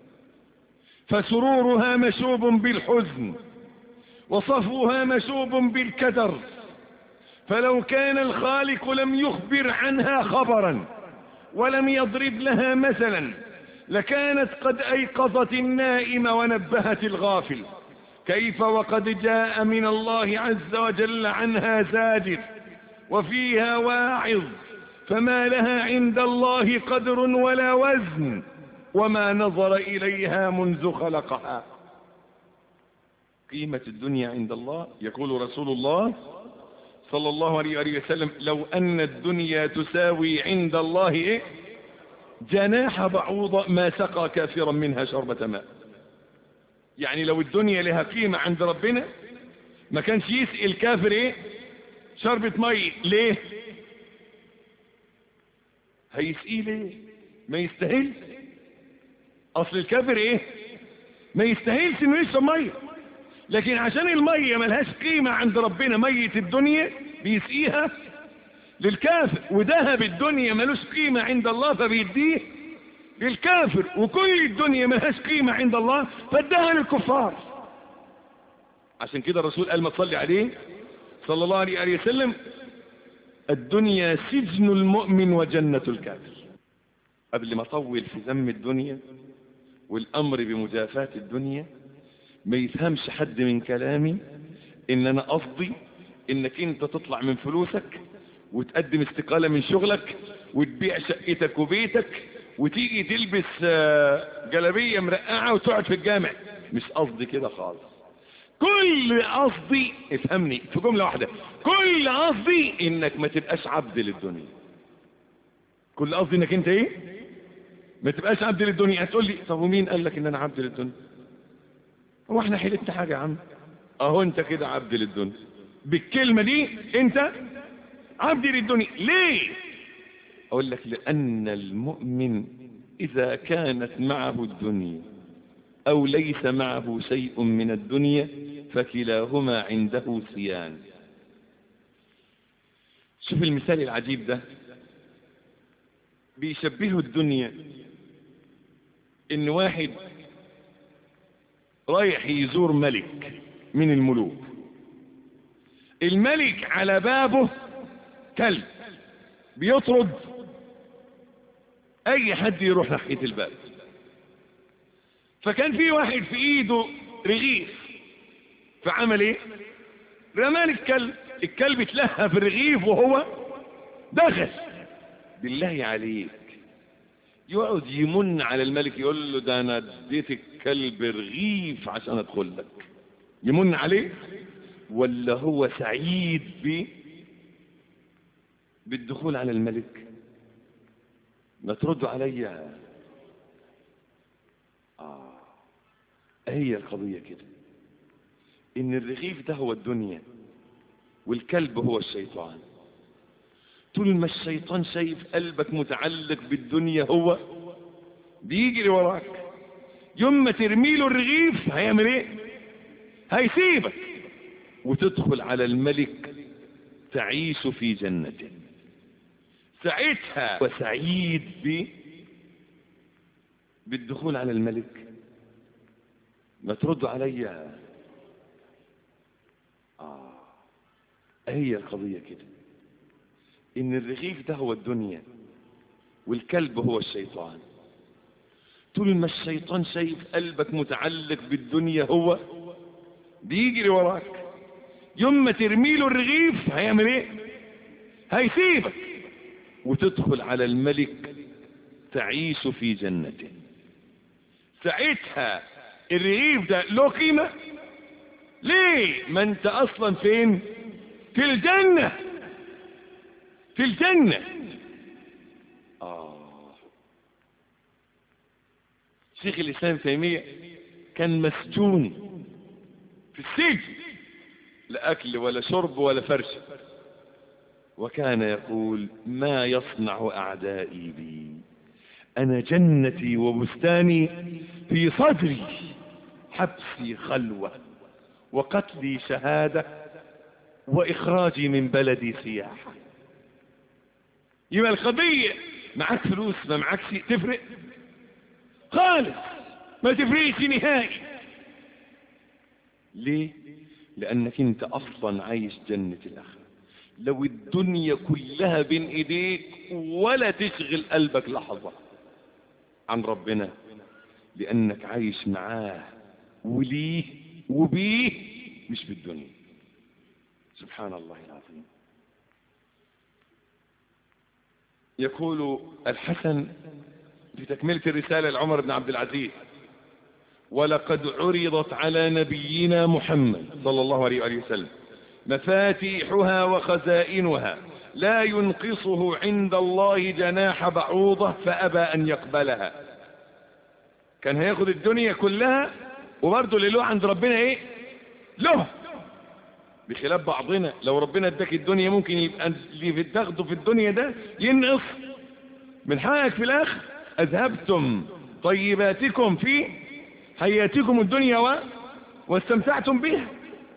Speaker 1: فسرورها مشوب بالحزن وصفوها مشوب بالكدر، فلو كان الخالق لم يخبر عنها خبرا ولم يضرب لها مثلا لكانت قد أيقظت النائم ونبهت الغافل، كيف وقد جاء من الله عز وجل عنها زاجر وفيها واعظ، فما لها عند الله قدر ولا وزن وما نظر إليها منذ خلقها. قيمة الدنيا عند الله، يقول رسول الله صلى الله عليه وآله وسلم لو أن الدنيا تساوي عند الله إيه؟ جناح بعوضة ما سقى كافرا منها شربة ماء. يعني لو الدنيا لها قيمة عند ربنا ما كانش يسقي الكافر ايه شربة مي. ليه؟ هيسقيه ليه؟ ما يستاهلش. اصل الكافر ايه ما يستاهلش انه يشرب ميه، لكن عشان الميه ملهاش قيمه عند ربنا، ميه الدنيا بيسقيها للكافر، وذهب الدنيا ملوش قيمه عند الله فبيديه للكافر، وكل الدنيا ملهاش قيمه عند الله فاداها للكفار. عشان كده الرسول قال ما تصلي عليه صلى الله عليه وسلم: الدنيا سجن المؤمن وجنة الكافر. قبل ما اطول في ذم الدنيا والامر بمجافاة الدنيا، ما يفهمش حد من كلامي ان انا قصدي انك انت تطلع من فلوسك وتقدم استقالة من شغلك وتبيع شقتك وبيتك وتيجي تلبس جلابية مرقعة وتقعد في الجامع. مش قصدي كده خالص. كل قصدي، افهمني في جملة واحدة، كل قصدي انك ما تبقاش عبد للدنيا. كل قصدي انك انت ايه ما تبقاش عبد للدنيا. هتقول لي طب ومين قال لك ان انا عبد للدنيا؟ هو احنا حلت حاجة يا عم؟ اهو انت كده عبد للدنيا بالكلمة دي، انت عبد للدنيا. ليه؟ اقول لك لان المؤمن اذا كانت معه الدنيا او ليس معه شيء من الدنيا فكلاهما عنده سيان. شوف المثال العجيب ده، بيشبهه الدنيا ان واحد رايح يزور ملك من الملوك، الملك على بابه كلب بيطرد اي حد يروح ناحية الباب. فكان في واحد في ايده رغيف، فعمل ايه؟ رمى الكلب، الكلب اتلهى في الرغيف وهو دخل. بالله عليك يقعد يمن على الملك يقول له ده انا اديت الكلب رغيف عشان ادخل لك، يمن عليه؟ ولا هو سعيد ب بالدخول على الملك؟ ما تردوا عليا. آه هي القضية كده، ان الرغيف ده هو الدنيا والكلب هو الشيطان. طول ما الشيطان شايف قلبك متعلق بالدنيا هو بيجري وراك. يوم ما ترمي له الرغيف هيعمل ايه؟ هيسيبك وتدخل على الملك تعيش في جنته. ساعتها وسعيد ب بالدخول على الملك. ما تردوا عليا. آه هي القضية كده، ان الرغيف ده هو الدنيا والكلب هو الشيطان. طول ما الشيطان شايف قلبك متعلق بالدنيا هو بيجري وراك. يوم ما ترمي له الرغيف هيعمل ايه؟ هيسيبك وتدخل على الملك تعيش في جنته. ساعتها الرغيف ده له قيمة. ليه؟ ما انت اصلا فين؟ في الجنة، في الجنة. آه شيخ الإسلام تيمية كان مسجون في السجن، لا أكل ولا شرب ولا فرش، وكان يقول ما يصنع أعدائي بي، أنا جنتي وبستاني في صدري، حبسي خلوة وقتلي شهادة وإخراجي من بلدي سياحة. يبقى القضية معاك فلوس ما معاكش تفرق خالص، ما تفرقش نهائي. ليه؟ لأنك انت أصلا عايش جنة الآخرة. لو الدنيا كلها بين ايديك ولا تشغل قلبك لحظة عن ربنا، لأنك عايش معاه وليه وبيه مش بالدنيا. سبحان الله العظيم. يقول الحسن في تكملة الرسالة لعمر بن عبد العزيز: ولقد عرضت على نبينا محمد صلى الله عليه وسلم مفاتيحها وخزائنها لا ينقصه عند الله جناح بعوضة فأبى أن يقبلها. كان هياخد الدنيا كلها وبرضه اللي له عند ربنا ايه؟ له. بخلاف بعضنا لو ربنا اداك الدنيا ممكن يبقى اللي تاخده في الدنيا ده ينقص من حقك في الاخر. اذهبتم طيباتكم في حياتكم الدنيا و... واستمتعتم بها.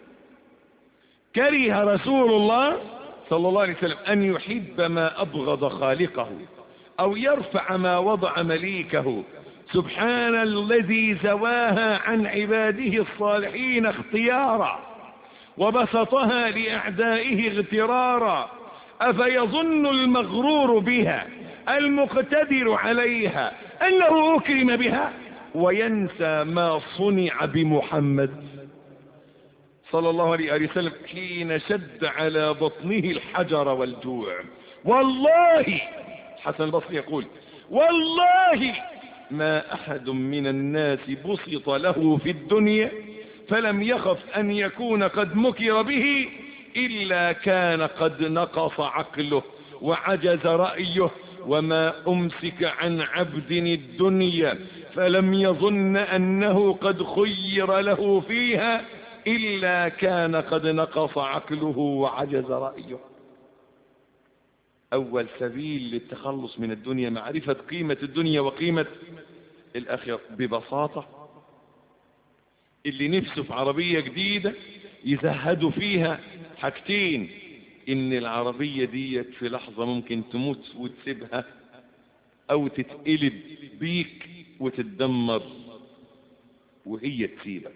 Speaker 1: كره رسول الله صلى الله عليه وسلم ان يحب ما ابغض خالقه او يرفع ما وضع مليكه. سبحان الذي زواها عن عباده الصالحين اختيارا وبسطها لأعدائه اغترارا. أفيظن المغرور بها المقتدر عليها أنه أكرم بها وينسى ما صنع بمحمد صلى الله عليه وسلم حين شد على بطنه الحجر والجوع. والله حسن البصري يقول والله ما أحد من الناس بسط له في الدنيا فلم يخف أن يكون قد مكر به إلا كان قد نقص عقله وعجز رأيه. وما أمسك عن عبد الدنيا فلم يظن أنه قد خير له فيها إلا كان قد نقص عقله وعجز رأيه. أول سبيل للتخلص من الدنيا معرفة قيمة الدنيا وقيمة الآخرة ببساطة. اللي نفسه في عربية جديدة يزهدوا فيها حاجتين: إن العربية دي في لحظة ممكن تموت وتسيبها أو تتقلب بيك وتتدمر وهي تسيبك.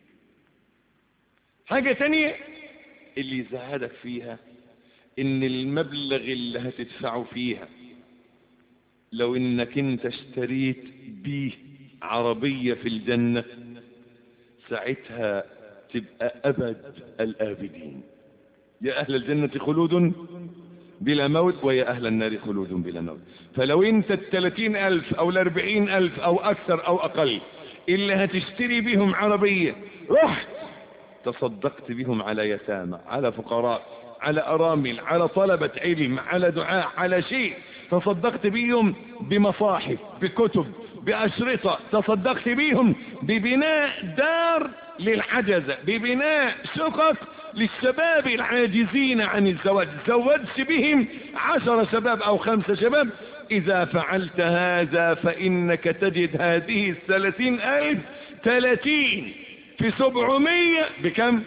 Speaker 1: حاجة تانية اللي يزهدك فيها إن المبلغ اللي هتدفعه فيها لو إنك انت اشتريت بيه عربية في الجنة ساعتها تبقى أبد الآبدين. يا أهل الجنة خلود بلا موت ويا أهل النار خلود بلا موت. فلو انت الثلاثين ألف أو الأربعين ألف أو أكثر أو أقل اللي هتشتري بهم عربية رحت تصدقت بهم على يتامى على فقراء على أرامل على طلبة علم على دعاء على شيء، تصدقت بهم بمصاحف بكتب بأشرطة، تصدقت بهم ببناء دار للعجزة، ببناء شقق للشباب العاجزين عن الزواج، زوجت بهم عشر شباب أو خمسة شباب. إذا فعلت هذا فإنك تجد هذه الثلاثين ألف ثلاثين في سبعمية بكم؟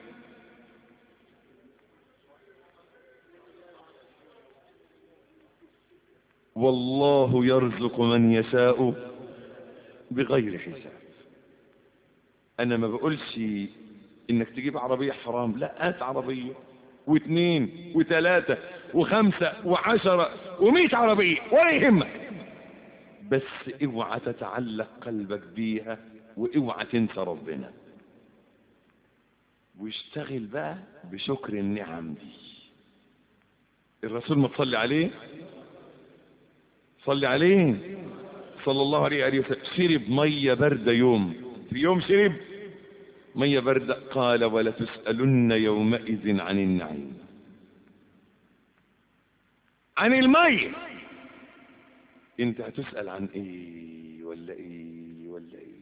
Speaker 1: والله يرزق من يشاء بغير حساب. انا ما بقولش انك تجيب عربية حرام، لا، هات عربية واثنين وثلاثة وخمسة وعشرة ومئة عربية ولا يهمك، بس اوعى تتعلق قلبك بيها واوعى تنسى ربنا، واشتغل بقى بشكر النعم دي. الرسول ما تصلي عليه صلي عليه صلى الله عليه وسلم شرب مية باردة يوم، في يوم شرب مية باردة قال ولتسألن يومئذ عن النعيم، عن المية. انت هتسأل عن ايه ولا ايه ولا ايه؟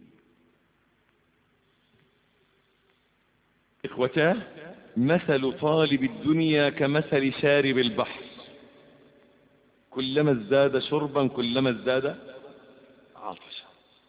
Speaker 1: اخوتاه، مثل طالب الدنيا كمثل شارب البحر، كلما ازداد شربا كلما ازداد عطشا،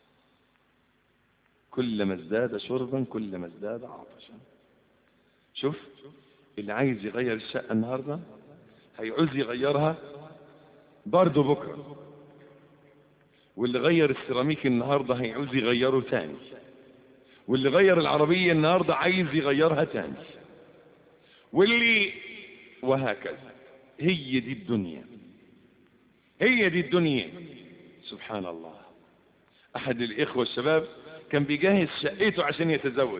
Speaker 1: كلما ازداد شربا كلما ازداد عطشا. شوف، اللي عايز يغير الشقة النهاردة هيعوز يغيرها برضه بكرة، واللي غير السيراميك النهاردة هيعوز يغيره تاني، واللي غير العربية النهاردة عايز يغيرها تاني، واللي وهكذا. هي دي الدنيا، هي دي الدنيا. سبحان الله. احد الاخوة الشباب كان بيجهز شقته عشان يتزوج،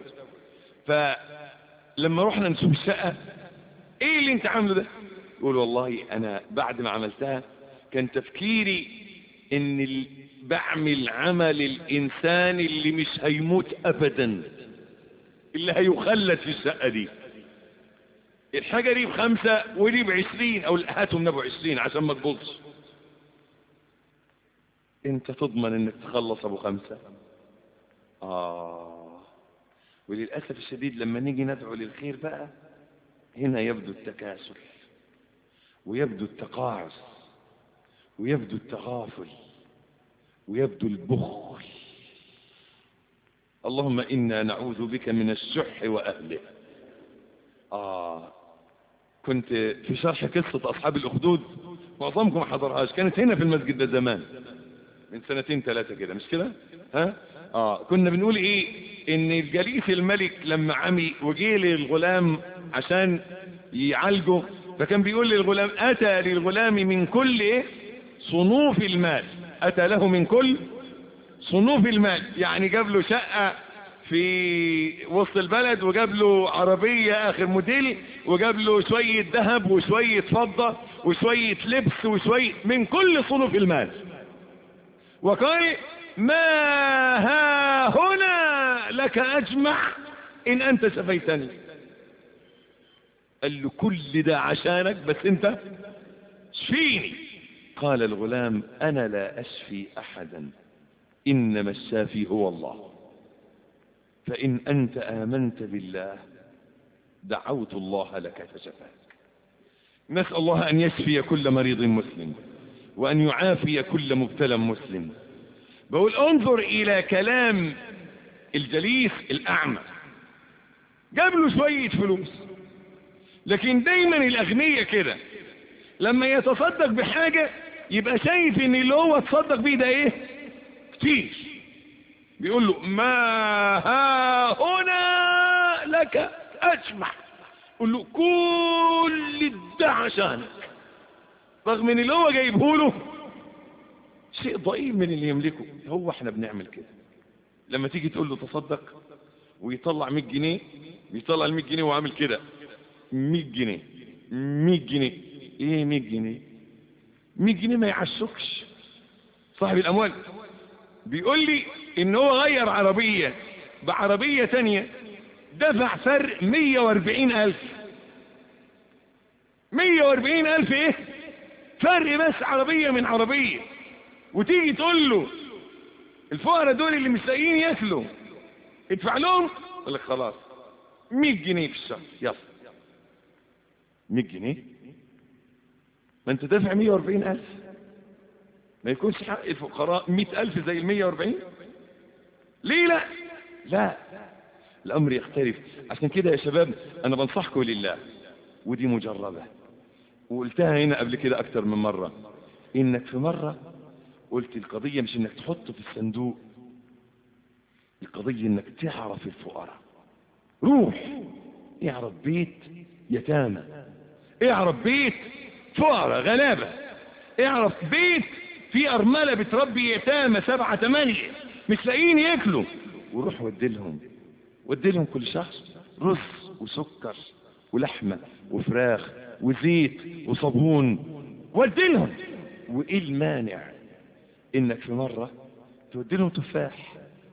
Speaker 1: فلما رحنا نشوف الشقة: ايه اللي انت عامله ده؟ يقول: والله انا بعد ما عملتها كان تفكيري ان بعمل عمل الانسان اللي مش هيموت ابدا، اللي هيخلد في الشقة دي. الحاجة دي بخمسة ودي بعشرين، او هاتهم نبو عشرين عشان ما تبوظش. انت تضمن انك تخلص ابو خمسة؟ اه. وللأسف الشديد لما نيجي ندعو للخير بقى هنا يبدو التكاسل ويبدو التقاعس ويبدو التغافل ويبدو البخل. اللهم إنا نعوذ بك من الشح وأهله. آه كنت في شرح قصة أصحاب الأخدود، معظمكم حضرهاش، كانت هنا في المسجد ده زمان من سنتين ثلاثة كده، مش كده؟ ها؟ آه كنا بنقول إيه؟ إن الجليس الملك لما عمي وجي للغلام عشان يعالجه، فكان بيقول للغلام أتى للغلام من كل إيه؟ صنوف المال، أتى له من كل صنوف المال، يعني جاب له شقة في وسط البلد، وجاب له عربية آخر موديل، وجاب له شوية ذهب وشوية فضة وشوية لبس وشوية من كل صنوف المال، وقال ما ها هنا لك أجمع إن أنت شفيتني. قال له كل ده عشانك بس أنت شفيني. قال الغلام أنا لا أشفي أحدا، إنما الشافي هو الله، فإن أنت آمنت بالله دعوت الله لك فشفاك. نسأل الله أن يشفي كل مريض مسلم وأن يعافي كل مبتلى مسلم. بقول انظر إلى كلام الجليس الأعمى، جاب له شوية فلوس، لكن دايما الأغنياء كده لما يتصدق بحاجة يبقى شايف ان اللي هو تصدق بيه ده ايه كتير، بيقول له ما ها هنا لك أجمع، يقول له كل ده عشانك، رغم ان اللي هو جايبه له شيء ضئيل من اللي يملكه. هو احنا بنعمل كده لما تيجي تقول له تصدق ويطلع مية جنيه، بيطلع ال مية جنيه وعامل كده مية جنيه مية جنيه. ايه مية جنيه؟ مية جنيه ما يعشكش. صاحب الاموال بيقول لي ان هو غير عربية بعربية تانية، دفع فرق مية واربعين الف. مية واربعين الف ايه فرق بس عربية من عربية، وتيجي تقول له الفقراء دول اللي مش لاقيين ياكلوا ادفع لهم، يقول لك خلاص مية جنيه في الشهر يلا. مية جنيه؟ ما انت دافع مية واربعين الف، ما يكونش حق الفقراء مئة الف زي ال مية واربعين؟ ليه لا؟ لا، الامر يختلف. عشان كده يا شباب انا بنصحكم لله، ودي مجربة وقلتها هنا قبل كده اكتر من مرة، انك في مرة قلت القضية مش انك تحطه في الصندوق، القضية انك تعرف الفقراء. روح اعرف بيت يتامى، اعرف بيت فقراء غلابة، اعرف بيت في ارملة بتربي يتامى سبعة تمانية مش لاقيين ياكلوا، وروح ودلهم ودلهم كل شهر رز وسكر ولحمة وفراخ وزيت وصابون، ودلهم. وايه المانع انك في مرة تودلهم تفاح،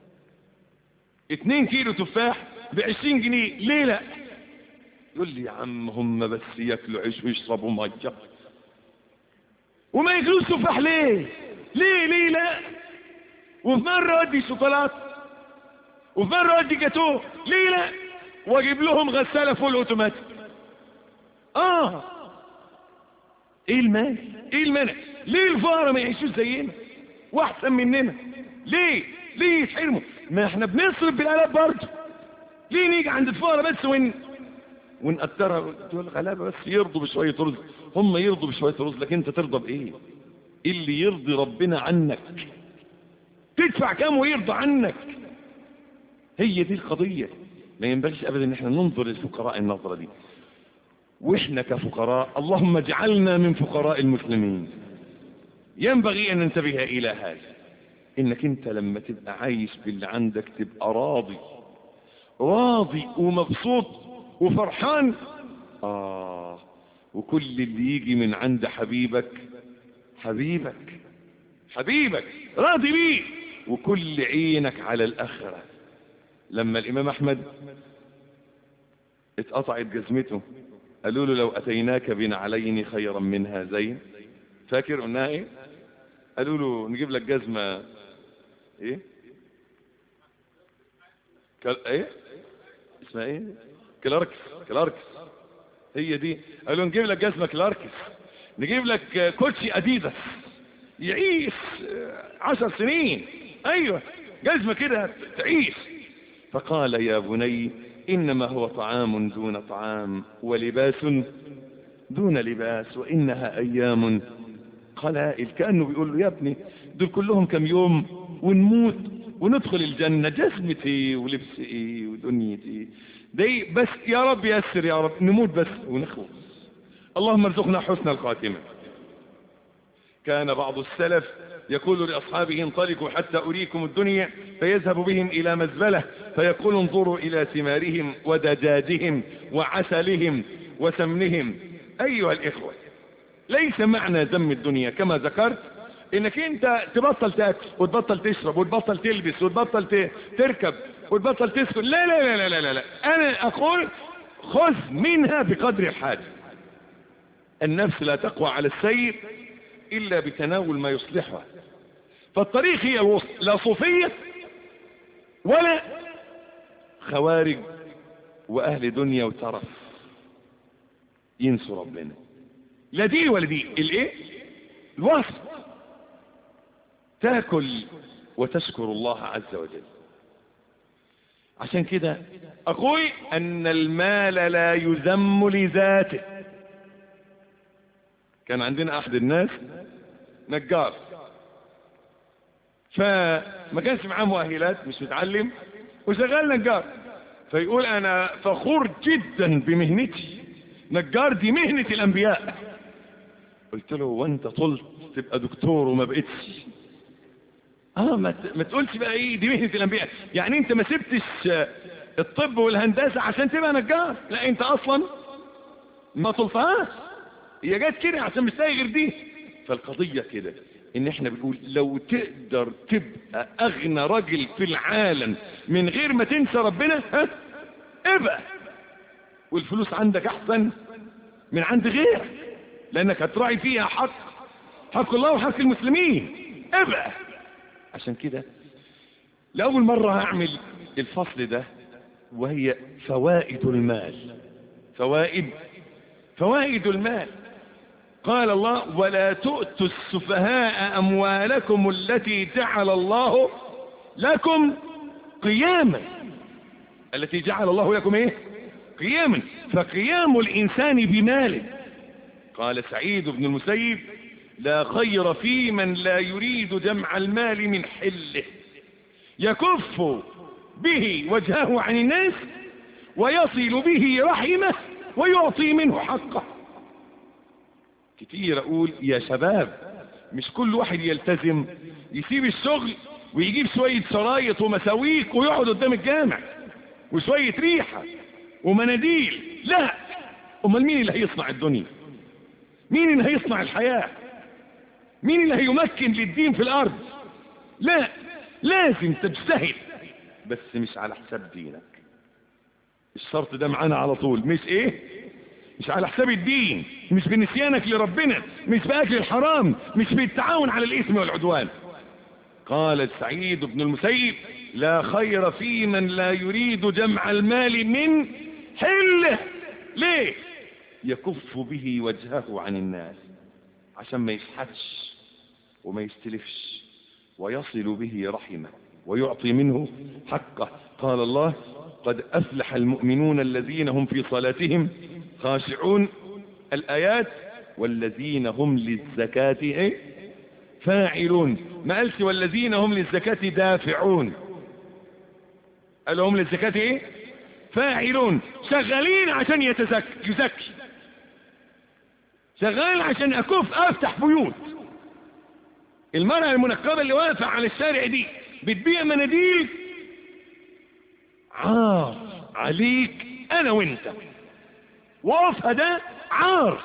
Speaker 1: اتنين كيلو تفاح بعشرين جنيه، ليه لا؟ يقول لي يا عم هم بس ياكلوا عيش ويشربوا ميه وما ياكلوش تفاح ليه؟ ليه ليه لا؟ وفي مرة ودي شوكولات وفي مرة ودي جاتوه، ليه لا؟ واجيب لهم غسالة فول اوتوماتيك. اه ايه المانع؟ ايه المانع؟ ليه الفقراء ما يعيشوش زينا واحسن مننا؟ ليه ليه يتحرموا؟ ما احنا بنصرف بالالاف برضه، ليه نيجي عند الفقراء بس ون ونقدرها؟ تقول غلابه بس يرضوا بشويه رز، هم يرضوا بشويه رز، لكن انت ترضى بايه؟ اللي يرضي ربنا عنك تدفع كام ويرضى عنك؟ هي دي القضيه. ما ينبغيش ابدا ان احنا ننظر للفقراء النظره دي. واحنا كفقراء اللهم اجعلنا من فقراء المسلمين. ينبغي ان ننتبه الى هذا، انك انت لما تبقى عايش باللي عندك تبقى راضي راضي ومبسوط وفرحان. آه وكل اللي يجي من عند حبيبك حبيبك حبيبك راضي بيه، وكل عينك على الآخرة. لما الإمام أحمد اتقطعت جزمته قالوا له لو أتيناك بنعلين خيرا من هذين، فاكر قلناها ايه؟ قالوا له نجيب لك جزمة ايه كل... ايه اسمها ايه كلاركس كلاركس هي دي. قالوا نجيب لك جزمة كلاركس، نجيب لك كوتشي اديداس يعيش عشر سنين، ايوه جزمة كده تعيش. فقال يا بني انما هو طعام دون طعام ولباس دون لباس وانها ايام قلائل. كأنه بيقول له يا ابني دول كلهم كم يوم ونموت وندخل الجنة، جزمتي ولبسي ايه ودنيتي دي بس يا رب يسر يا رب نموت بس ونخلص. اللهم ارزقنا حسن الخاتمة. كان بعض السلف يقول لأصحابه انطلقوا حتى أريكم الدنيا، فيذهب بهم إلى مزبلة فيقول انظروا إلى ثمارهم ودجاجهم وعسلهم وسمنهم. أيها الإخوة، ليس معنى ذم الدنيا كما ذكرت انك انت تبطل تاكل وتبطل تشرب وتبطل تلبس وتبطل تركب وتبطل تسكن، لا لا لا لا لا لا. انا اقول خذ منها بقدر الحاجة. النفس لا تقوى على السير الا بتناول ما يصلحها، فالطريق هي الوسط، لا صوفية ولا خوارج واهل دنيا وترف ينسوا ربنا، لا دي ولا دي، الايه الوسط. تاكل وتشكر الله عز وجل. عشان كده اقول ان المال لا يذم لذاته. كان عندنا احد الناس نجار، فما كانش معاه مؤهلات، مش متعلم وشغال نجار، فيقول انا فخور جدا بمهنتي، نجار دي مهنة الانبياء. قلت له وانت طلت تبقى دكتور وما بقتش؟ اه ما, ما تقولش بقى ايه دي مهنة الانبياء، يعني انت ما سبتش الطب والهندسة عشان تبقى نجار، لا انت اصلا ما طلتهاش، هي جت كده عشان مش لاقي غير دي. فالقضية كده ان احنا بنقول لو تقدر تبقى اغنى راجل في العالم من غير ما تنسى ربنا، ها ابقى، والفلوس عندك احسن من عند غيرك لانك هتراعي فيها حق حق الله وحق المسلمين، ابقى. عشان كده لأول مرة هعمل الفصل ده وهي فوائد المال. فوائد فوائد المال. قال الله ولا تؤتوا السفهاء أموالكم التي جعل الله لكم قياما. التي جعل الله لكم ايه قياما. فقيام الإنسان بماله. قال سعيد بن المسيب لا خير في من لا يريد جمع المال من حله يكف به وجهه عن الناس ويصل به رحمه ويعطي منه حقه. كتير اقول يا شباب مش كل واحد يلتزم يسيب الشغل ويجيب شوية شرايط ومساويك ويقعد قدام الجامع وشوية ريحة ومناديل، لا. امال مين اللي هيصنع الدنيا؟ مين اللي هيصنع الحياة؟ مين اللي هيمكن للدين في الارض؟ لا، لازم تجتهد بس مش على حساب دينك. الشرط ده معانا على طول، مش ايه مش على حساب الدين، مش بنسيانك لربنا، مش باكل الحرام، مش بالتعاون على الاثم والعدوان. قال سعيد بن المسيب لا خير في من لا يريد جمع المال من حله. ليه؟ يكف به وجهه عن الناس عشان ما يشحتش وما يستلفش ويصل به رحمه ويعطي منه حقه. قال الله قد أفلح المؤمنون الذين هم في صلاتهم خاشعون. الآيات والذين هم للزكاة ايه فاعلون. ما قالش والذين هم للزكاة دافعون، قال هم للزكاة ايه فاعلون. شغالين عشان يتزكي يزكي، شغال عشان اكف افتح بيوت. المرأة المنقبة اللي واقفة على الشارع دي بتبيع مناديل، عار عليك انا وانت، وقفها ده عار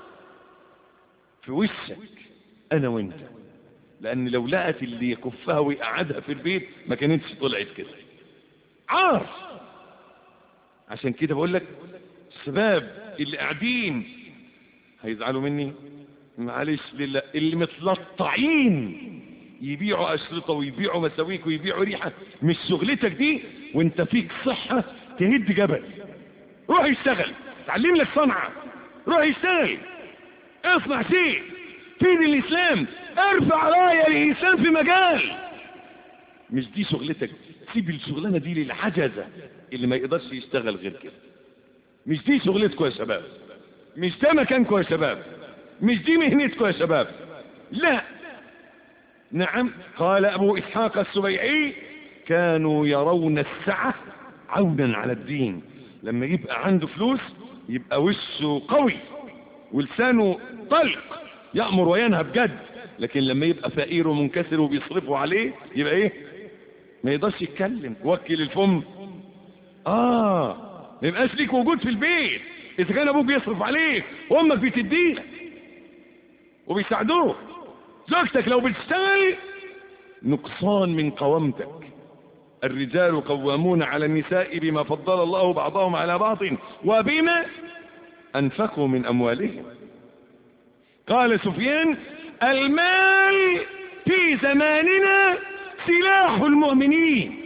Speaker 1: في وشك انا وانت، لان لو لقت اللي يكفها ويقعدها في البيت ما كانتش طلعت كده، عار. عشان كده بقول لك الشباب اللي قاعدين هيزعلوا مني معلش لله، اللي متلطعين يبيعوا اشرطه ويبيعوا مساويك ويبيعوا ريحه، مش شغلتك دي وانت فيك صحه تهد جبل. روح اشتغل اتعلم لك صنعة، روح اشتغل، اصنع شيء فيد الاسلام، ارفع راية للاسلام في مجال. مش دي شغلتك، سيب الشغلانة دي للعجزة اللي ما يقدرش يشتغل غير كده. مش دي شغلتكم يا شباب، مش ده مكانكم يا شباب، مش دي مهنتكم يا شباب. لا، نعم. قال ابو اسحاق السبيعي كانوا يرون السعة عونا على الدين. لما يبقى عنده فلوس يبقى وشه قوي ولسانه طلق، يأمر وينهى بجد. لكن لما يبقى فقير ومنكسر وبيصرفوا عليه يبقى ايه؟ ما يقدرش يتكلم، وكل الفم. اه ما يبقاش ليك وجود في البيت اذا كان ابوك بيصرف عليك وامك بتديلك وبيساعدوك. زوجتك لو بتشتغل نقصان من قوامتك. الرجال قوامون على النساء بما فضل الله بعضهم على بعض وبما انفقوا من اموالهم. قال سفيان المال في زماننا سلاح المؤمنين.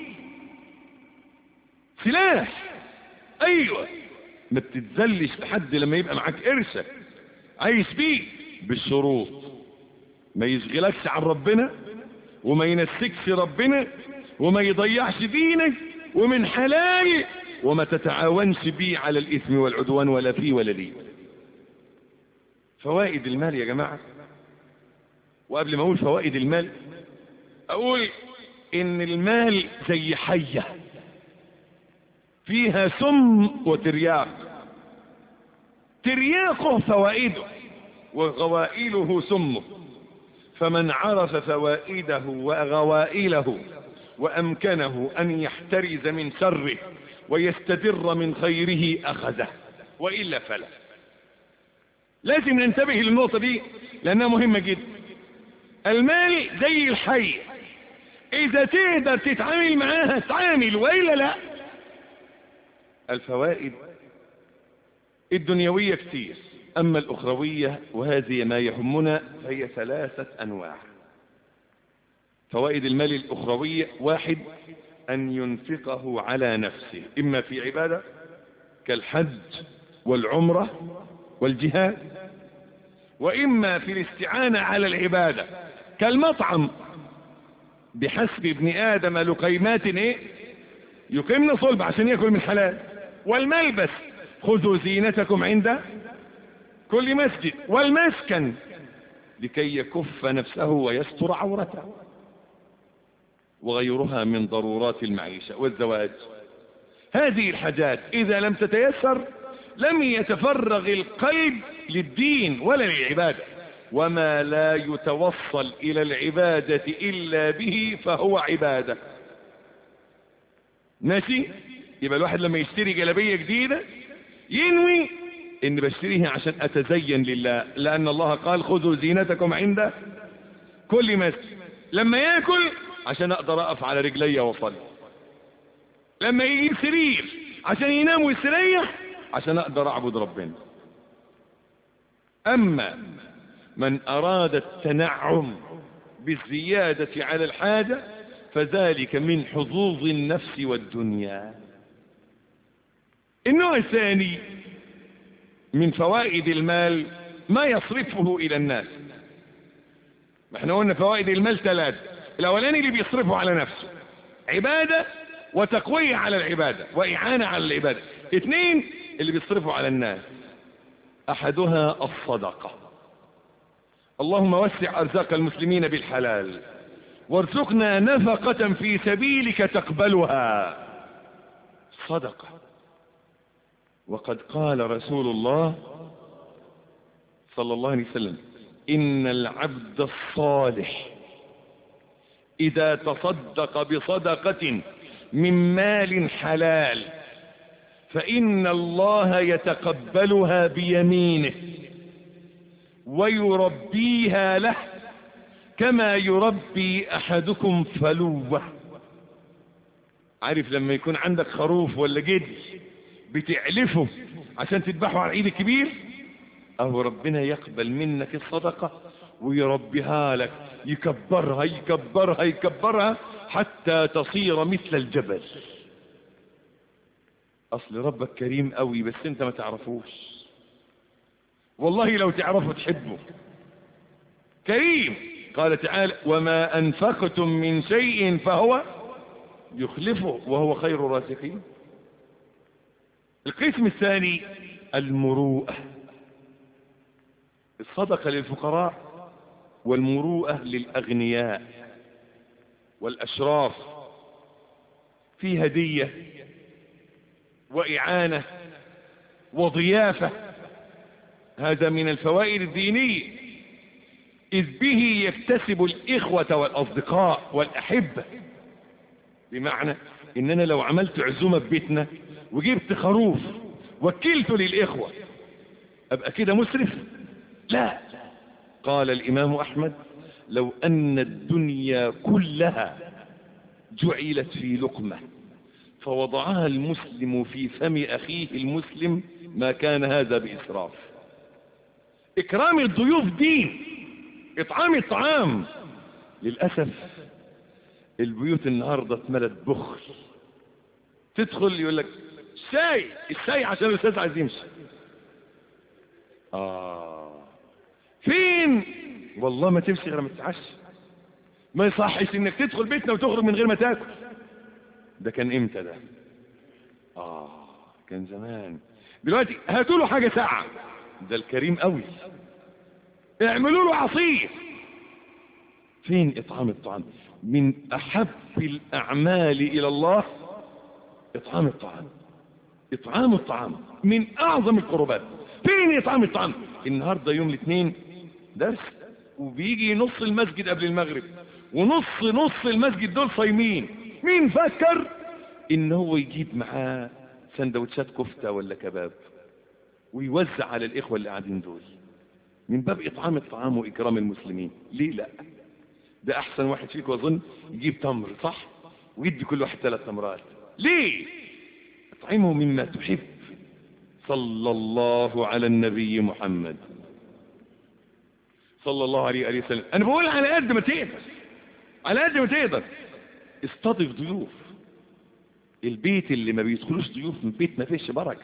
Speaker 1: سلاح، ايوه. ما بتتذلش لحد لما يبقى معاك قرشك عايش بيه بالشروط، ما يشغلكش عن ربنا وما ينسكش ربنا وما يضيعش دينك ومن حلال، وما تتعاونش بيه على الاثم والعدوان ولا فيه ولا ليه. فوائد المال يا جماعة. وقبل ما اقول فوائد المال اقول ان المال زي حية فيها سم وترياق. ترياقه فوائده وغوائله سمه، فمن عرف فوائده وغوائله وأمكنه أن يحترز من شره ويستدر من خيره أخذه، وإلا فلا. لازم ننتبه للنقطة دي لأنها مهمة جدا. المال زي الحي، إذا تقدر تتعامل معاها تعامل وإلا لا. الفوائد الدنيوية كتير، أما الأخروية وهذه ما يهمنا فهي ثلاثة أنواع. فوائد المال الأخروية: واحد، أن ينفقه على نفسه، إما في عبادة كالحج والعمرة والجهاد، وإما في الاستعانة على العبادة كالمطعم، بحسب ابن آدم لقيمات إيه؟ يقيمن صلب عشان يأكل من حلال. والملبس، خذوا زينتكم عند كل مسجد. والمسكن، لكي يكف نفسه ويستر عورته، وغيرها من ضرورات المعيشة. والزواج. هذه الحاجات إذا لم تتيسر لم يتفرغ القلب للدين ولا للعبادة، وما لا يتوصل إلى العبادة إلا به فهو عبادة. ماشي؟ يبقى الواحد لما يشتري جلابية جديدة ينوي إن بشتريها عشان أتزين لله، لأن الله قال خذوا زينتكم عند كل مسجد. لما يأكل عشان أقدر أقف على رجلي وأصلي. لما يجيب سرير عشان ينام ويستريح عشان أقدر أعبد ربنا. أما من أراد التنعم بالزيادة على الحاجة فذلك من حظوظ النفس والدنيا. النوع الثاني من فوائد المال ما يصرفه إلى الناس. احنا قلنا فوائد المال ثلاث. الأولاني اللي بيصرفه على نفسه، عبادة وتقوية على العبادة وإعانة على العبادة. اثنين اللي بيصرفه على الناس، أحدها الصدقة. اللهم وسع أرزاق المسلمين بالحلال وارزقنا نفقة في سبيلك تقبلها. صدقة. وقد قال رسول الله صلى الله عليه وسلم إن العبد الصالح إذا تصدق بصدقة من مال حلال فإن الله يتقبلها بيمينه ويربيها له كما يربي أحدكم فلوة. عارف لما يكون عندك خروف ولا جدي بتعلفه عشان تذبحه على العيد الكبير، أهو ربنا يقبل منك الصدقة ويربيها لك، يكبرها يكبرها يكبرها حتى تصير مثل الجبل. اصل ربك كريم قوي بس انت ما تعرفوش، والله لو تعرفه تحبه. كريم، قال تعالى وما انفقتم من شيء فهو يخلفه وهو خير الرازقين. القسم الثاني المروءة، الصدقة للفقراء والمروءة للأغنياء والأشراف، في هدية وإعانة وضيافة، هذا من الفوائد الدينية، إذ به يكتسب الإخوة والأصدقاء والأحبة. بمعنى إننا لو عملت عزومة ببيتنا وجبت خروف وكلته للإخوة أبقى كده مسرف؟ لا. قال الإمام أحمد لو أن الدنيا كلها جعلت في لقمة فوضعها المسلم في فم أخيه المسلم ما كان هذا بإسراف. إكرام الضيوف دين، إطعام الطعام. للأسف البيوت النهاردة اتملت بخل، تدخل يقول لك الشاي الشاي عشان الأستاذ عايز يمشي. آه فين؟ والله ما تمشي غير ما تتعشى. ما يصحش انك تدخل بيتنا وتخرج من غير ما تاكل. ده كان امتى ده؟ اه كان زمان. دلوقتي هاتوا له حاجه ساقعه، ده الكريم قوي. اعملوا له عصير. فين اطعام الطعام؟ من احب الاعمال الى الله اطعام الطعام. اطعام الطعام من اعظم القربات. فين اطعام الطعام؟ النهارده يوم الاثنين درس وبيجي نص المسجد قبل المغرب ونص نص المسجد دول صايمين. مين فكر ان هو يجيب معاه سندوتشات كفتة ولا كباب ويوزع على الاخوة اللي قاعدين دول من باب اطعام الطعام واكرام المسلمين؟ ليه لا؟ ده احسن واحد فيكم اظن يجيب تمر صح ويدي كل واحد ثلاث تمرات. ليه؟ اطعمه مما تحب. صلى الله على النبي محمد صلى الله عليه وآله وسلم. انا بقول على قد ما تقدر، على قد ما تقدر استضيف ضيوف. البيت اللي ما بيدخلوش ضيوف من بيت ما فيهش بركه،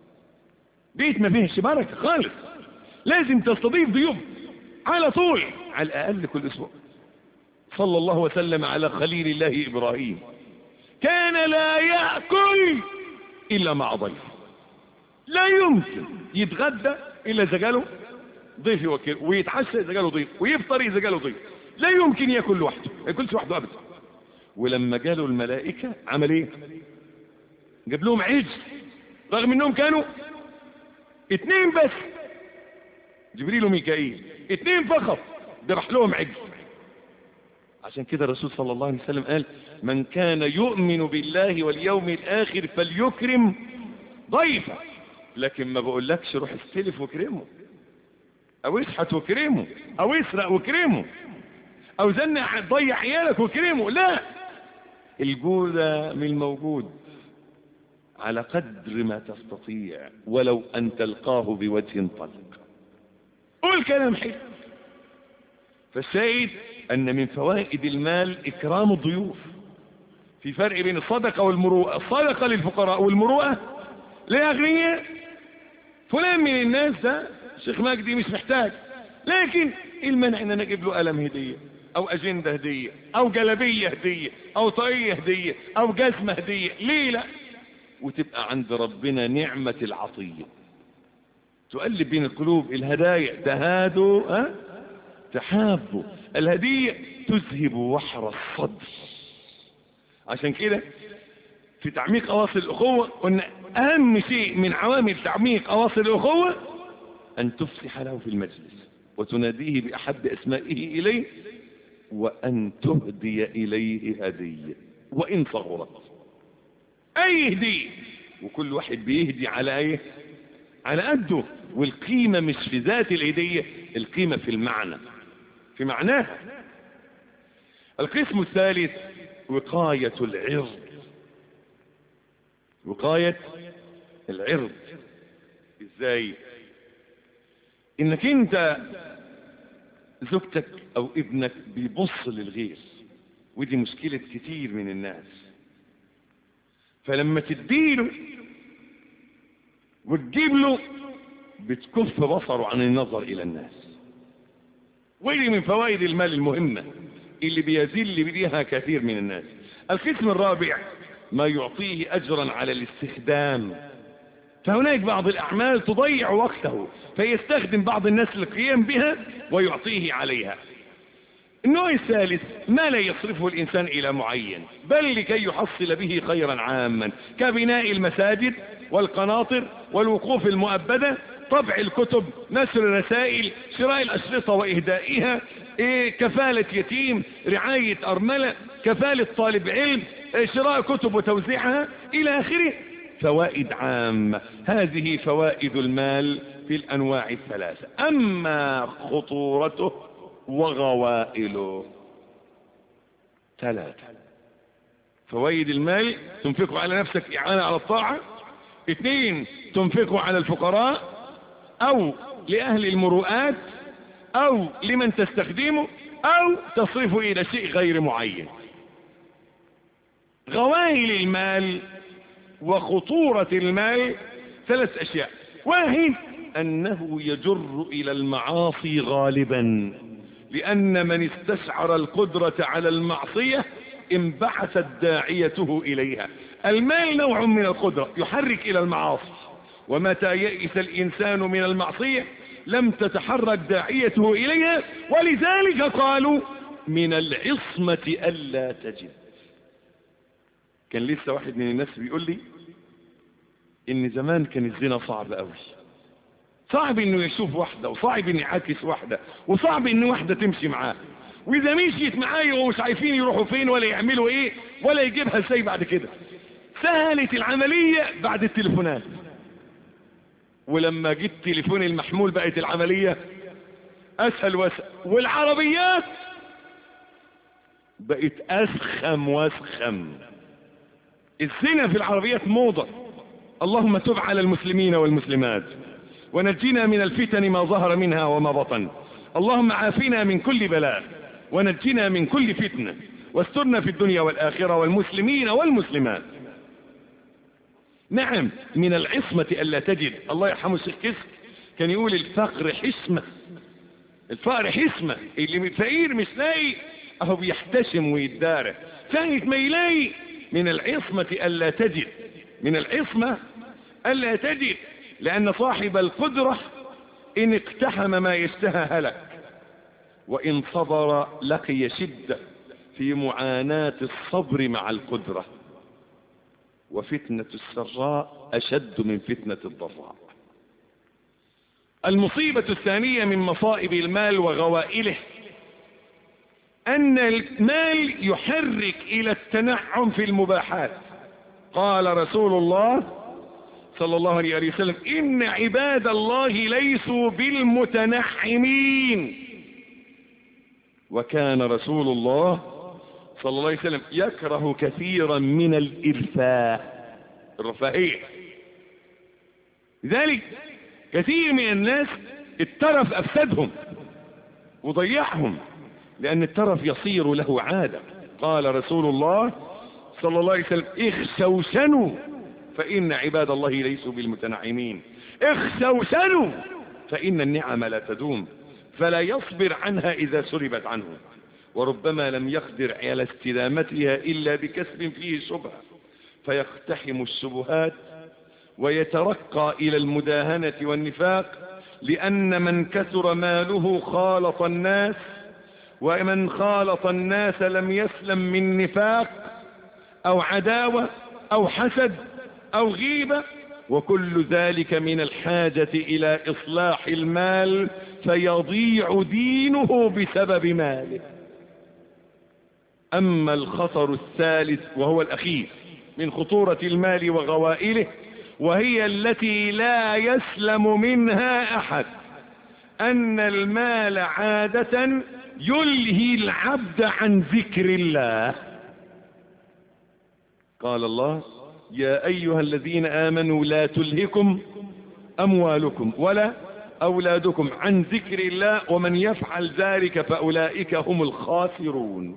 Speaker 1: بيت ما فيهش بركه خالص. لازم تستضيف ضيوف على طول، على الاقل كل اسبوع. صلى الله وسلم على خليل الله ابراهيم، كان لا ياكل الا مع ضيف. لا يمكن يتغدى الا اذا جاله ضيف يوكل، ويتعشى اذا جاله ضيف، ويفطر اذا جاله ضيف. لا يمكن ياكل لوحده، ما ياكلش لوحده ابدا. ولما جاله الملائكه عمل ايه؟ جاب لهم عجل، رغم انهم كانوا اتنين بس، جبريل وميكائيل، اتنين فقط، ذبح لهم عجل. عشان كده الرسول صلى الله عليه وسلم قال من كان يؤمن بالله واليوم الاخر فليكرم ضيفه. لكن ما بقولكش روح استلف وكرمه، او اشحت وكرمه، او اسرق وكرمه، او زنع ضيع عيالك وكرمه. لا، الجودة من الموجود على قدر ما تستطيع، ولو ان تلقاه بوجه طلق. قول كلام حلو. فالشاهد ان من فوائد المال اكرام الضيوف. في فرق بين الصدقة والمروءة. الصدقة للفقراء والمروءة للأغنياء. فلان من الناس ده شيخ مجدي مش محتاج، لكن المنع ان انا اجيب له قلم هدية او اجندة هدية او جلبية هدية او طاقية هدية او جزمة هدية. ليه لا؟ وتبقى عند ربنا نعمة العطية تقلب بين القلوب. الهدايا تهادوا ها تحابوا. الهدية تذهب وحر الصدر. عشان كده في تعميق اواصر الاخوة قلنا اهم شيء من عوامل تعميق اواصر الاخوة ان تفسح له في المجلس وتناديه باحب اسمائه اليه، وان تهدي اليه هدية وان صغرت. اي هدية، وكل واحد بيهدي على ايه؟ على قده. والقيمة مش في ذات الهدية، القيمة في المعنى، في معناها. القسم الثالث وقاية العرض. وقاية العرض ازاي؟ انك انت زوجتك او ابنك بيبص للغير، ودي مشكلة كتير من الناس. فلما تديله وتجيب له بتكف بصره عن النظر إلى الناس. ودي من فوائد المال المهمة اللي بيذل بها كثير من الناس. القسم الرابع ما يعطيه أجرا على الاستخدام. فهناك بعض الأعمال تضيع وقته فيستخدم بعض الناس للقيام بها ويعطيه عليها. النوع الثالث ما لا يصرفه الإنسان إلى معين بل لكي يحصل به خيرا عاما كبناء المساجد والقناطر والوقوف المؤبدة، طبع الكتب، نشر الرسائل، شراء الأشرطة وإهدائها، إيه كفالة يتيم، رعاية أرملة، كفالة طالب علم، إيه شراء كتب وتوزيعها إلى آخره. فوائد عامة. هذه فوائد المال في الأنواع الثلاثة. أما خطورته وغوائله ثلاثة. فوائد المال: تنفقه على نفسك إعانة على الطاعة. اثنين، تنفقه على الفقراء أو لأهل المروءات أو لمن تستخدمه أو تصرفه إلى شيء غير معين. غوائل المال وخطورة المال ثلاث أشياء. واحد، أنه يجر إلى المعاصي غالبا، لأن من استشعر القدرة على المعصية انبعثت داعيته إليها. المال نوع من القدرة يحرك إلى المعاصي، ومتى يئس الإنسان من المعصية لم تتحرك داعيته إليها، ولذلك قالوا من العصمة ألا تجد. كان لسه واحد من الناس بيقول لي إن زمان كان الزنا صعب قوي، صعب إنه يشوف واحدة، وصعب إنه يعاكس واحدة، وصعب إنه واحدة تمشي معاه، وإذا مشيت معاه ومش عارفين يروحوا فين ولا يعملوا إيه ولا يجيبها ازاي بعد كده. سهلت العملية بعد التليفونات، ولما جيت تليفون المحمول بقت العملية أسهل واسهل، والعربيات بقت أسخم واسخم. الزنا في العربيات موضة. اللهم تب على المسلمين والمسلمات ونجينا من الفتن ما ظهر منها وما بطن. اللهم عافنا من كل بلاء ونجينا من كل فتنة واسترنا في الدنيا والآخرة والمسلمين والمسلمات. نعم، من العصمة ألا تجد. الله يرحمه الشيخ كسك كان يقول الفقر حسمة. الفقر حسمة، اللي فقير مش لاقي اهو بيحتشم ويتدارى، ثانية ما يلاقي. من العصمة ألا تجد، من العصمة ألا تجد، لأن صاحب القدرة إن اقتحم ما يشتهى هلك، وإن صبر لقي شدة في معاناة الصبر مع القدرة، وفتنة السراء أشد من فتنة الضراء. المصيبة الثانية من مصائب المال وغوائله أن المال يحرك إلى التنعم في المباحات. قال رسول الله صلى الله عليه وسلم: إن عباد الله ليسوا بالمتنعمين. وكان رسول الله صلى الله عليه وسلم يكره كثيرا من الإرفاء، الرفاهية. لذلك كثير من الناس الترف أفسدهم وضيعهم، لأن الترف يصير له عادة. قال رسول الله صلى الله عليه وسلم: اخشوشنوا فإن عباد الله ليسوا بالمتنعمين. اخشوشنوا فإن النعم لا تدوم، فلا يصبر عنها إذا سربت عنه، وربما لم يقدر على استدامتها إلا بكسب فيه شبهة، فيقتحم الشبهات ويترقى إلى المداهنة والنفاق. لأن من كثر ماله خالط الناس، ومن خالط الناس لم يسلم من نفاق أو عداوة أو حسد أو غيبة، وكل ذلك من الحاجة إلى إصلاح المال، فيضيع دينه بسبب ماله. أما الخطر الثالث وهو الأخير من خطورة المال وغوائله، وهي التي لا يسلم منها أحد، أن المال عادة يلهي العبد عن ذكر الله. قال الله: يا أيها الذين آمنوا لا تلهكم أموالكم ولا أولادكم عن ذكر الله ومن يفعل ذلك فأولئك هم الخاسرون.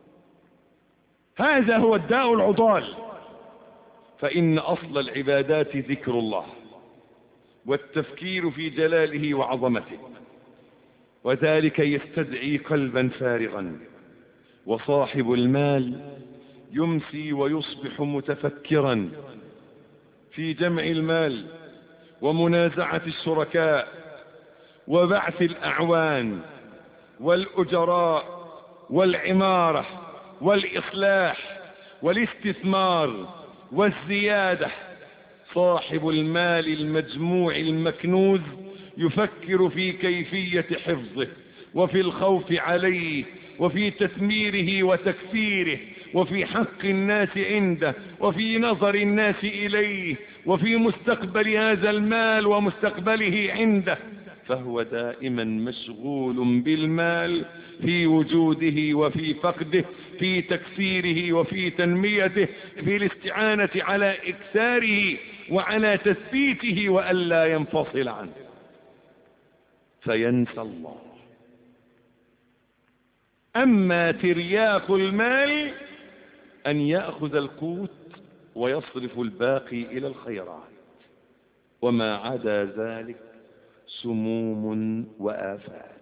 Speaker 1: هذا هو الداء العضال، فإن أصل العبادات ذكر الله، والتفكير في جلاله وعظمته، وذلك يستدعي قلبا فارغا. وصاحب المال يمسي ويصبح متفكرا في جمع المال ومنازعة الشركاء وبعث الأعوان والأجراء والعمارة والإصلاح والاستثمار والزيادة. صاحب المال المجموع المكنوز يفكر في كيفية حفظه وفي الخوف عليه وفي تثميره وتكثيره وفي حق الناس عنده وفي نظر الناس إليه وفي مستقبل هذا المال ومستقبله عنده. فهو دائما مشغول بالمال في وجوده وفي فقده، في تكثيره وفي تنميته، في الاستعانة على إكثاره وعلى تثبيته وألا ينفصل عنه، فينسى الله. أما ترياق المال أن يأخذ القوت ويصرف الباقي إلى الخيرات، وما عدا ذلك سموم وآفات.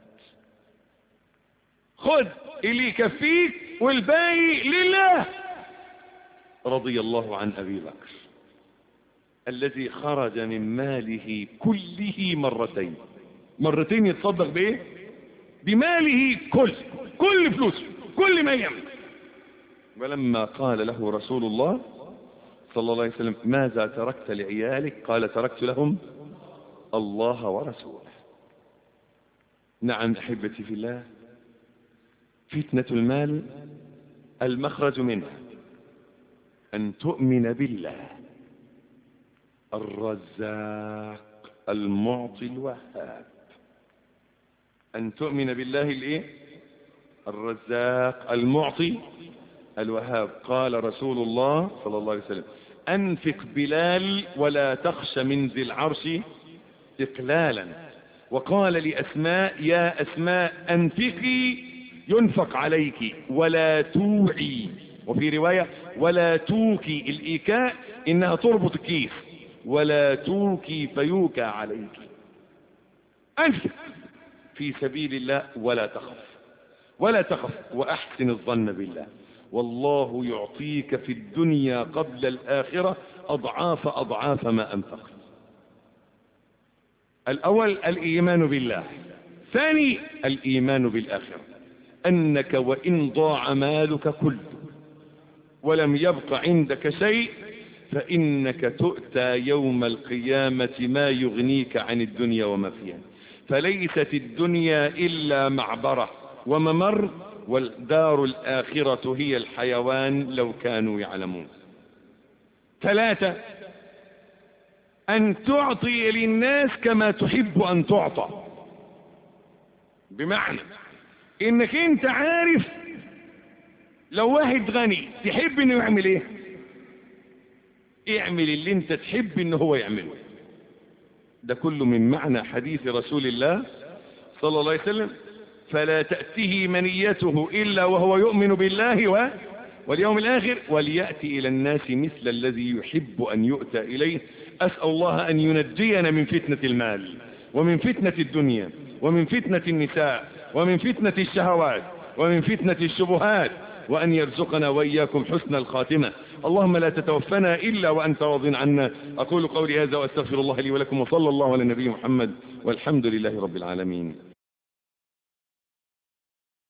Speaker 1: خذ اللي يكفيك والباقي لله. رضي الله عن أبي بكر الذي خرج من ماله كله مرتين مرتين يتصدق بإيه؟ بماله كل كل فلوسه كل ما يعمل. ولما قال له رسول الله صلى الله عليه وسلم ماذا تركت لعيالك؟ قال تركت لهم الله ورسوله. نعم أحبتي في الله، فتنة المال المخرج منها أن تؤمن بالله الرزاق المعطي الوهاب. أن تؤمن بالله الإيه؟ الرزاق المعطي الوهاب. قال رسول الله صلى الله عليه وسلم أنفق بلال ولا تخش من ذي العرش إقلالا. وقال لأسماء يا أسماء أنفقي ينفق عليك ولا توعي، وفي رواية ولا توكي. الإيكاء إنها تربط الكيس، ولا توكي فيوكى عليك. أنفق في سبيل الله ولا تخف ولا تخف وأحسن الظن بالله، والله يعطيك في الدنيا قبل الآخرة أضعاف أضعاف ما أنفقت. الأول الإيمان بالله، ثاني الإيمان بالآخرة، أنك وإن ضاع مالك كله ولم يبق عندك شيء فإنك تؤتى يوم القيامة ما يغنيك عن الدنيا وما فيها. فليست الدنيا إلا معبرة وممر، والدار الآخرة هي الحيوان لو كانوا يعلمون. ثلاثة أن تعطي للناس كما تحب أن تعطى، بمعنى إنك أنت عارف لو واحد غني تحب إنه يعمل إيه؟ اعمل اللي أنت تحب إنه هو يعمله. ده كله من معنى حديث رسول الله صلى الله عليه وسلم فلا تأته منيته إلا وهو يؤمن بالله و... واليوم الآخر وليأتي إلى الناس مثل الذي يحب أن يؤتى إليه. أسأل الله أن ينجينا من فتنة المال ومن فتنة الدنيا ومن فتنة النساء ومن فتنة الشهوات ومن فتنة الشبهات، وأن يرزقنا وإياكم حسن الخاتمة. اللهم لا تتوفنا إلا وأنت راض عنا. أقول قولي هذا وأستغفر الله لي ولكم، وصلى الله على النبي محمد، والحمد لله رب العالمين.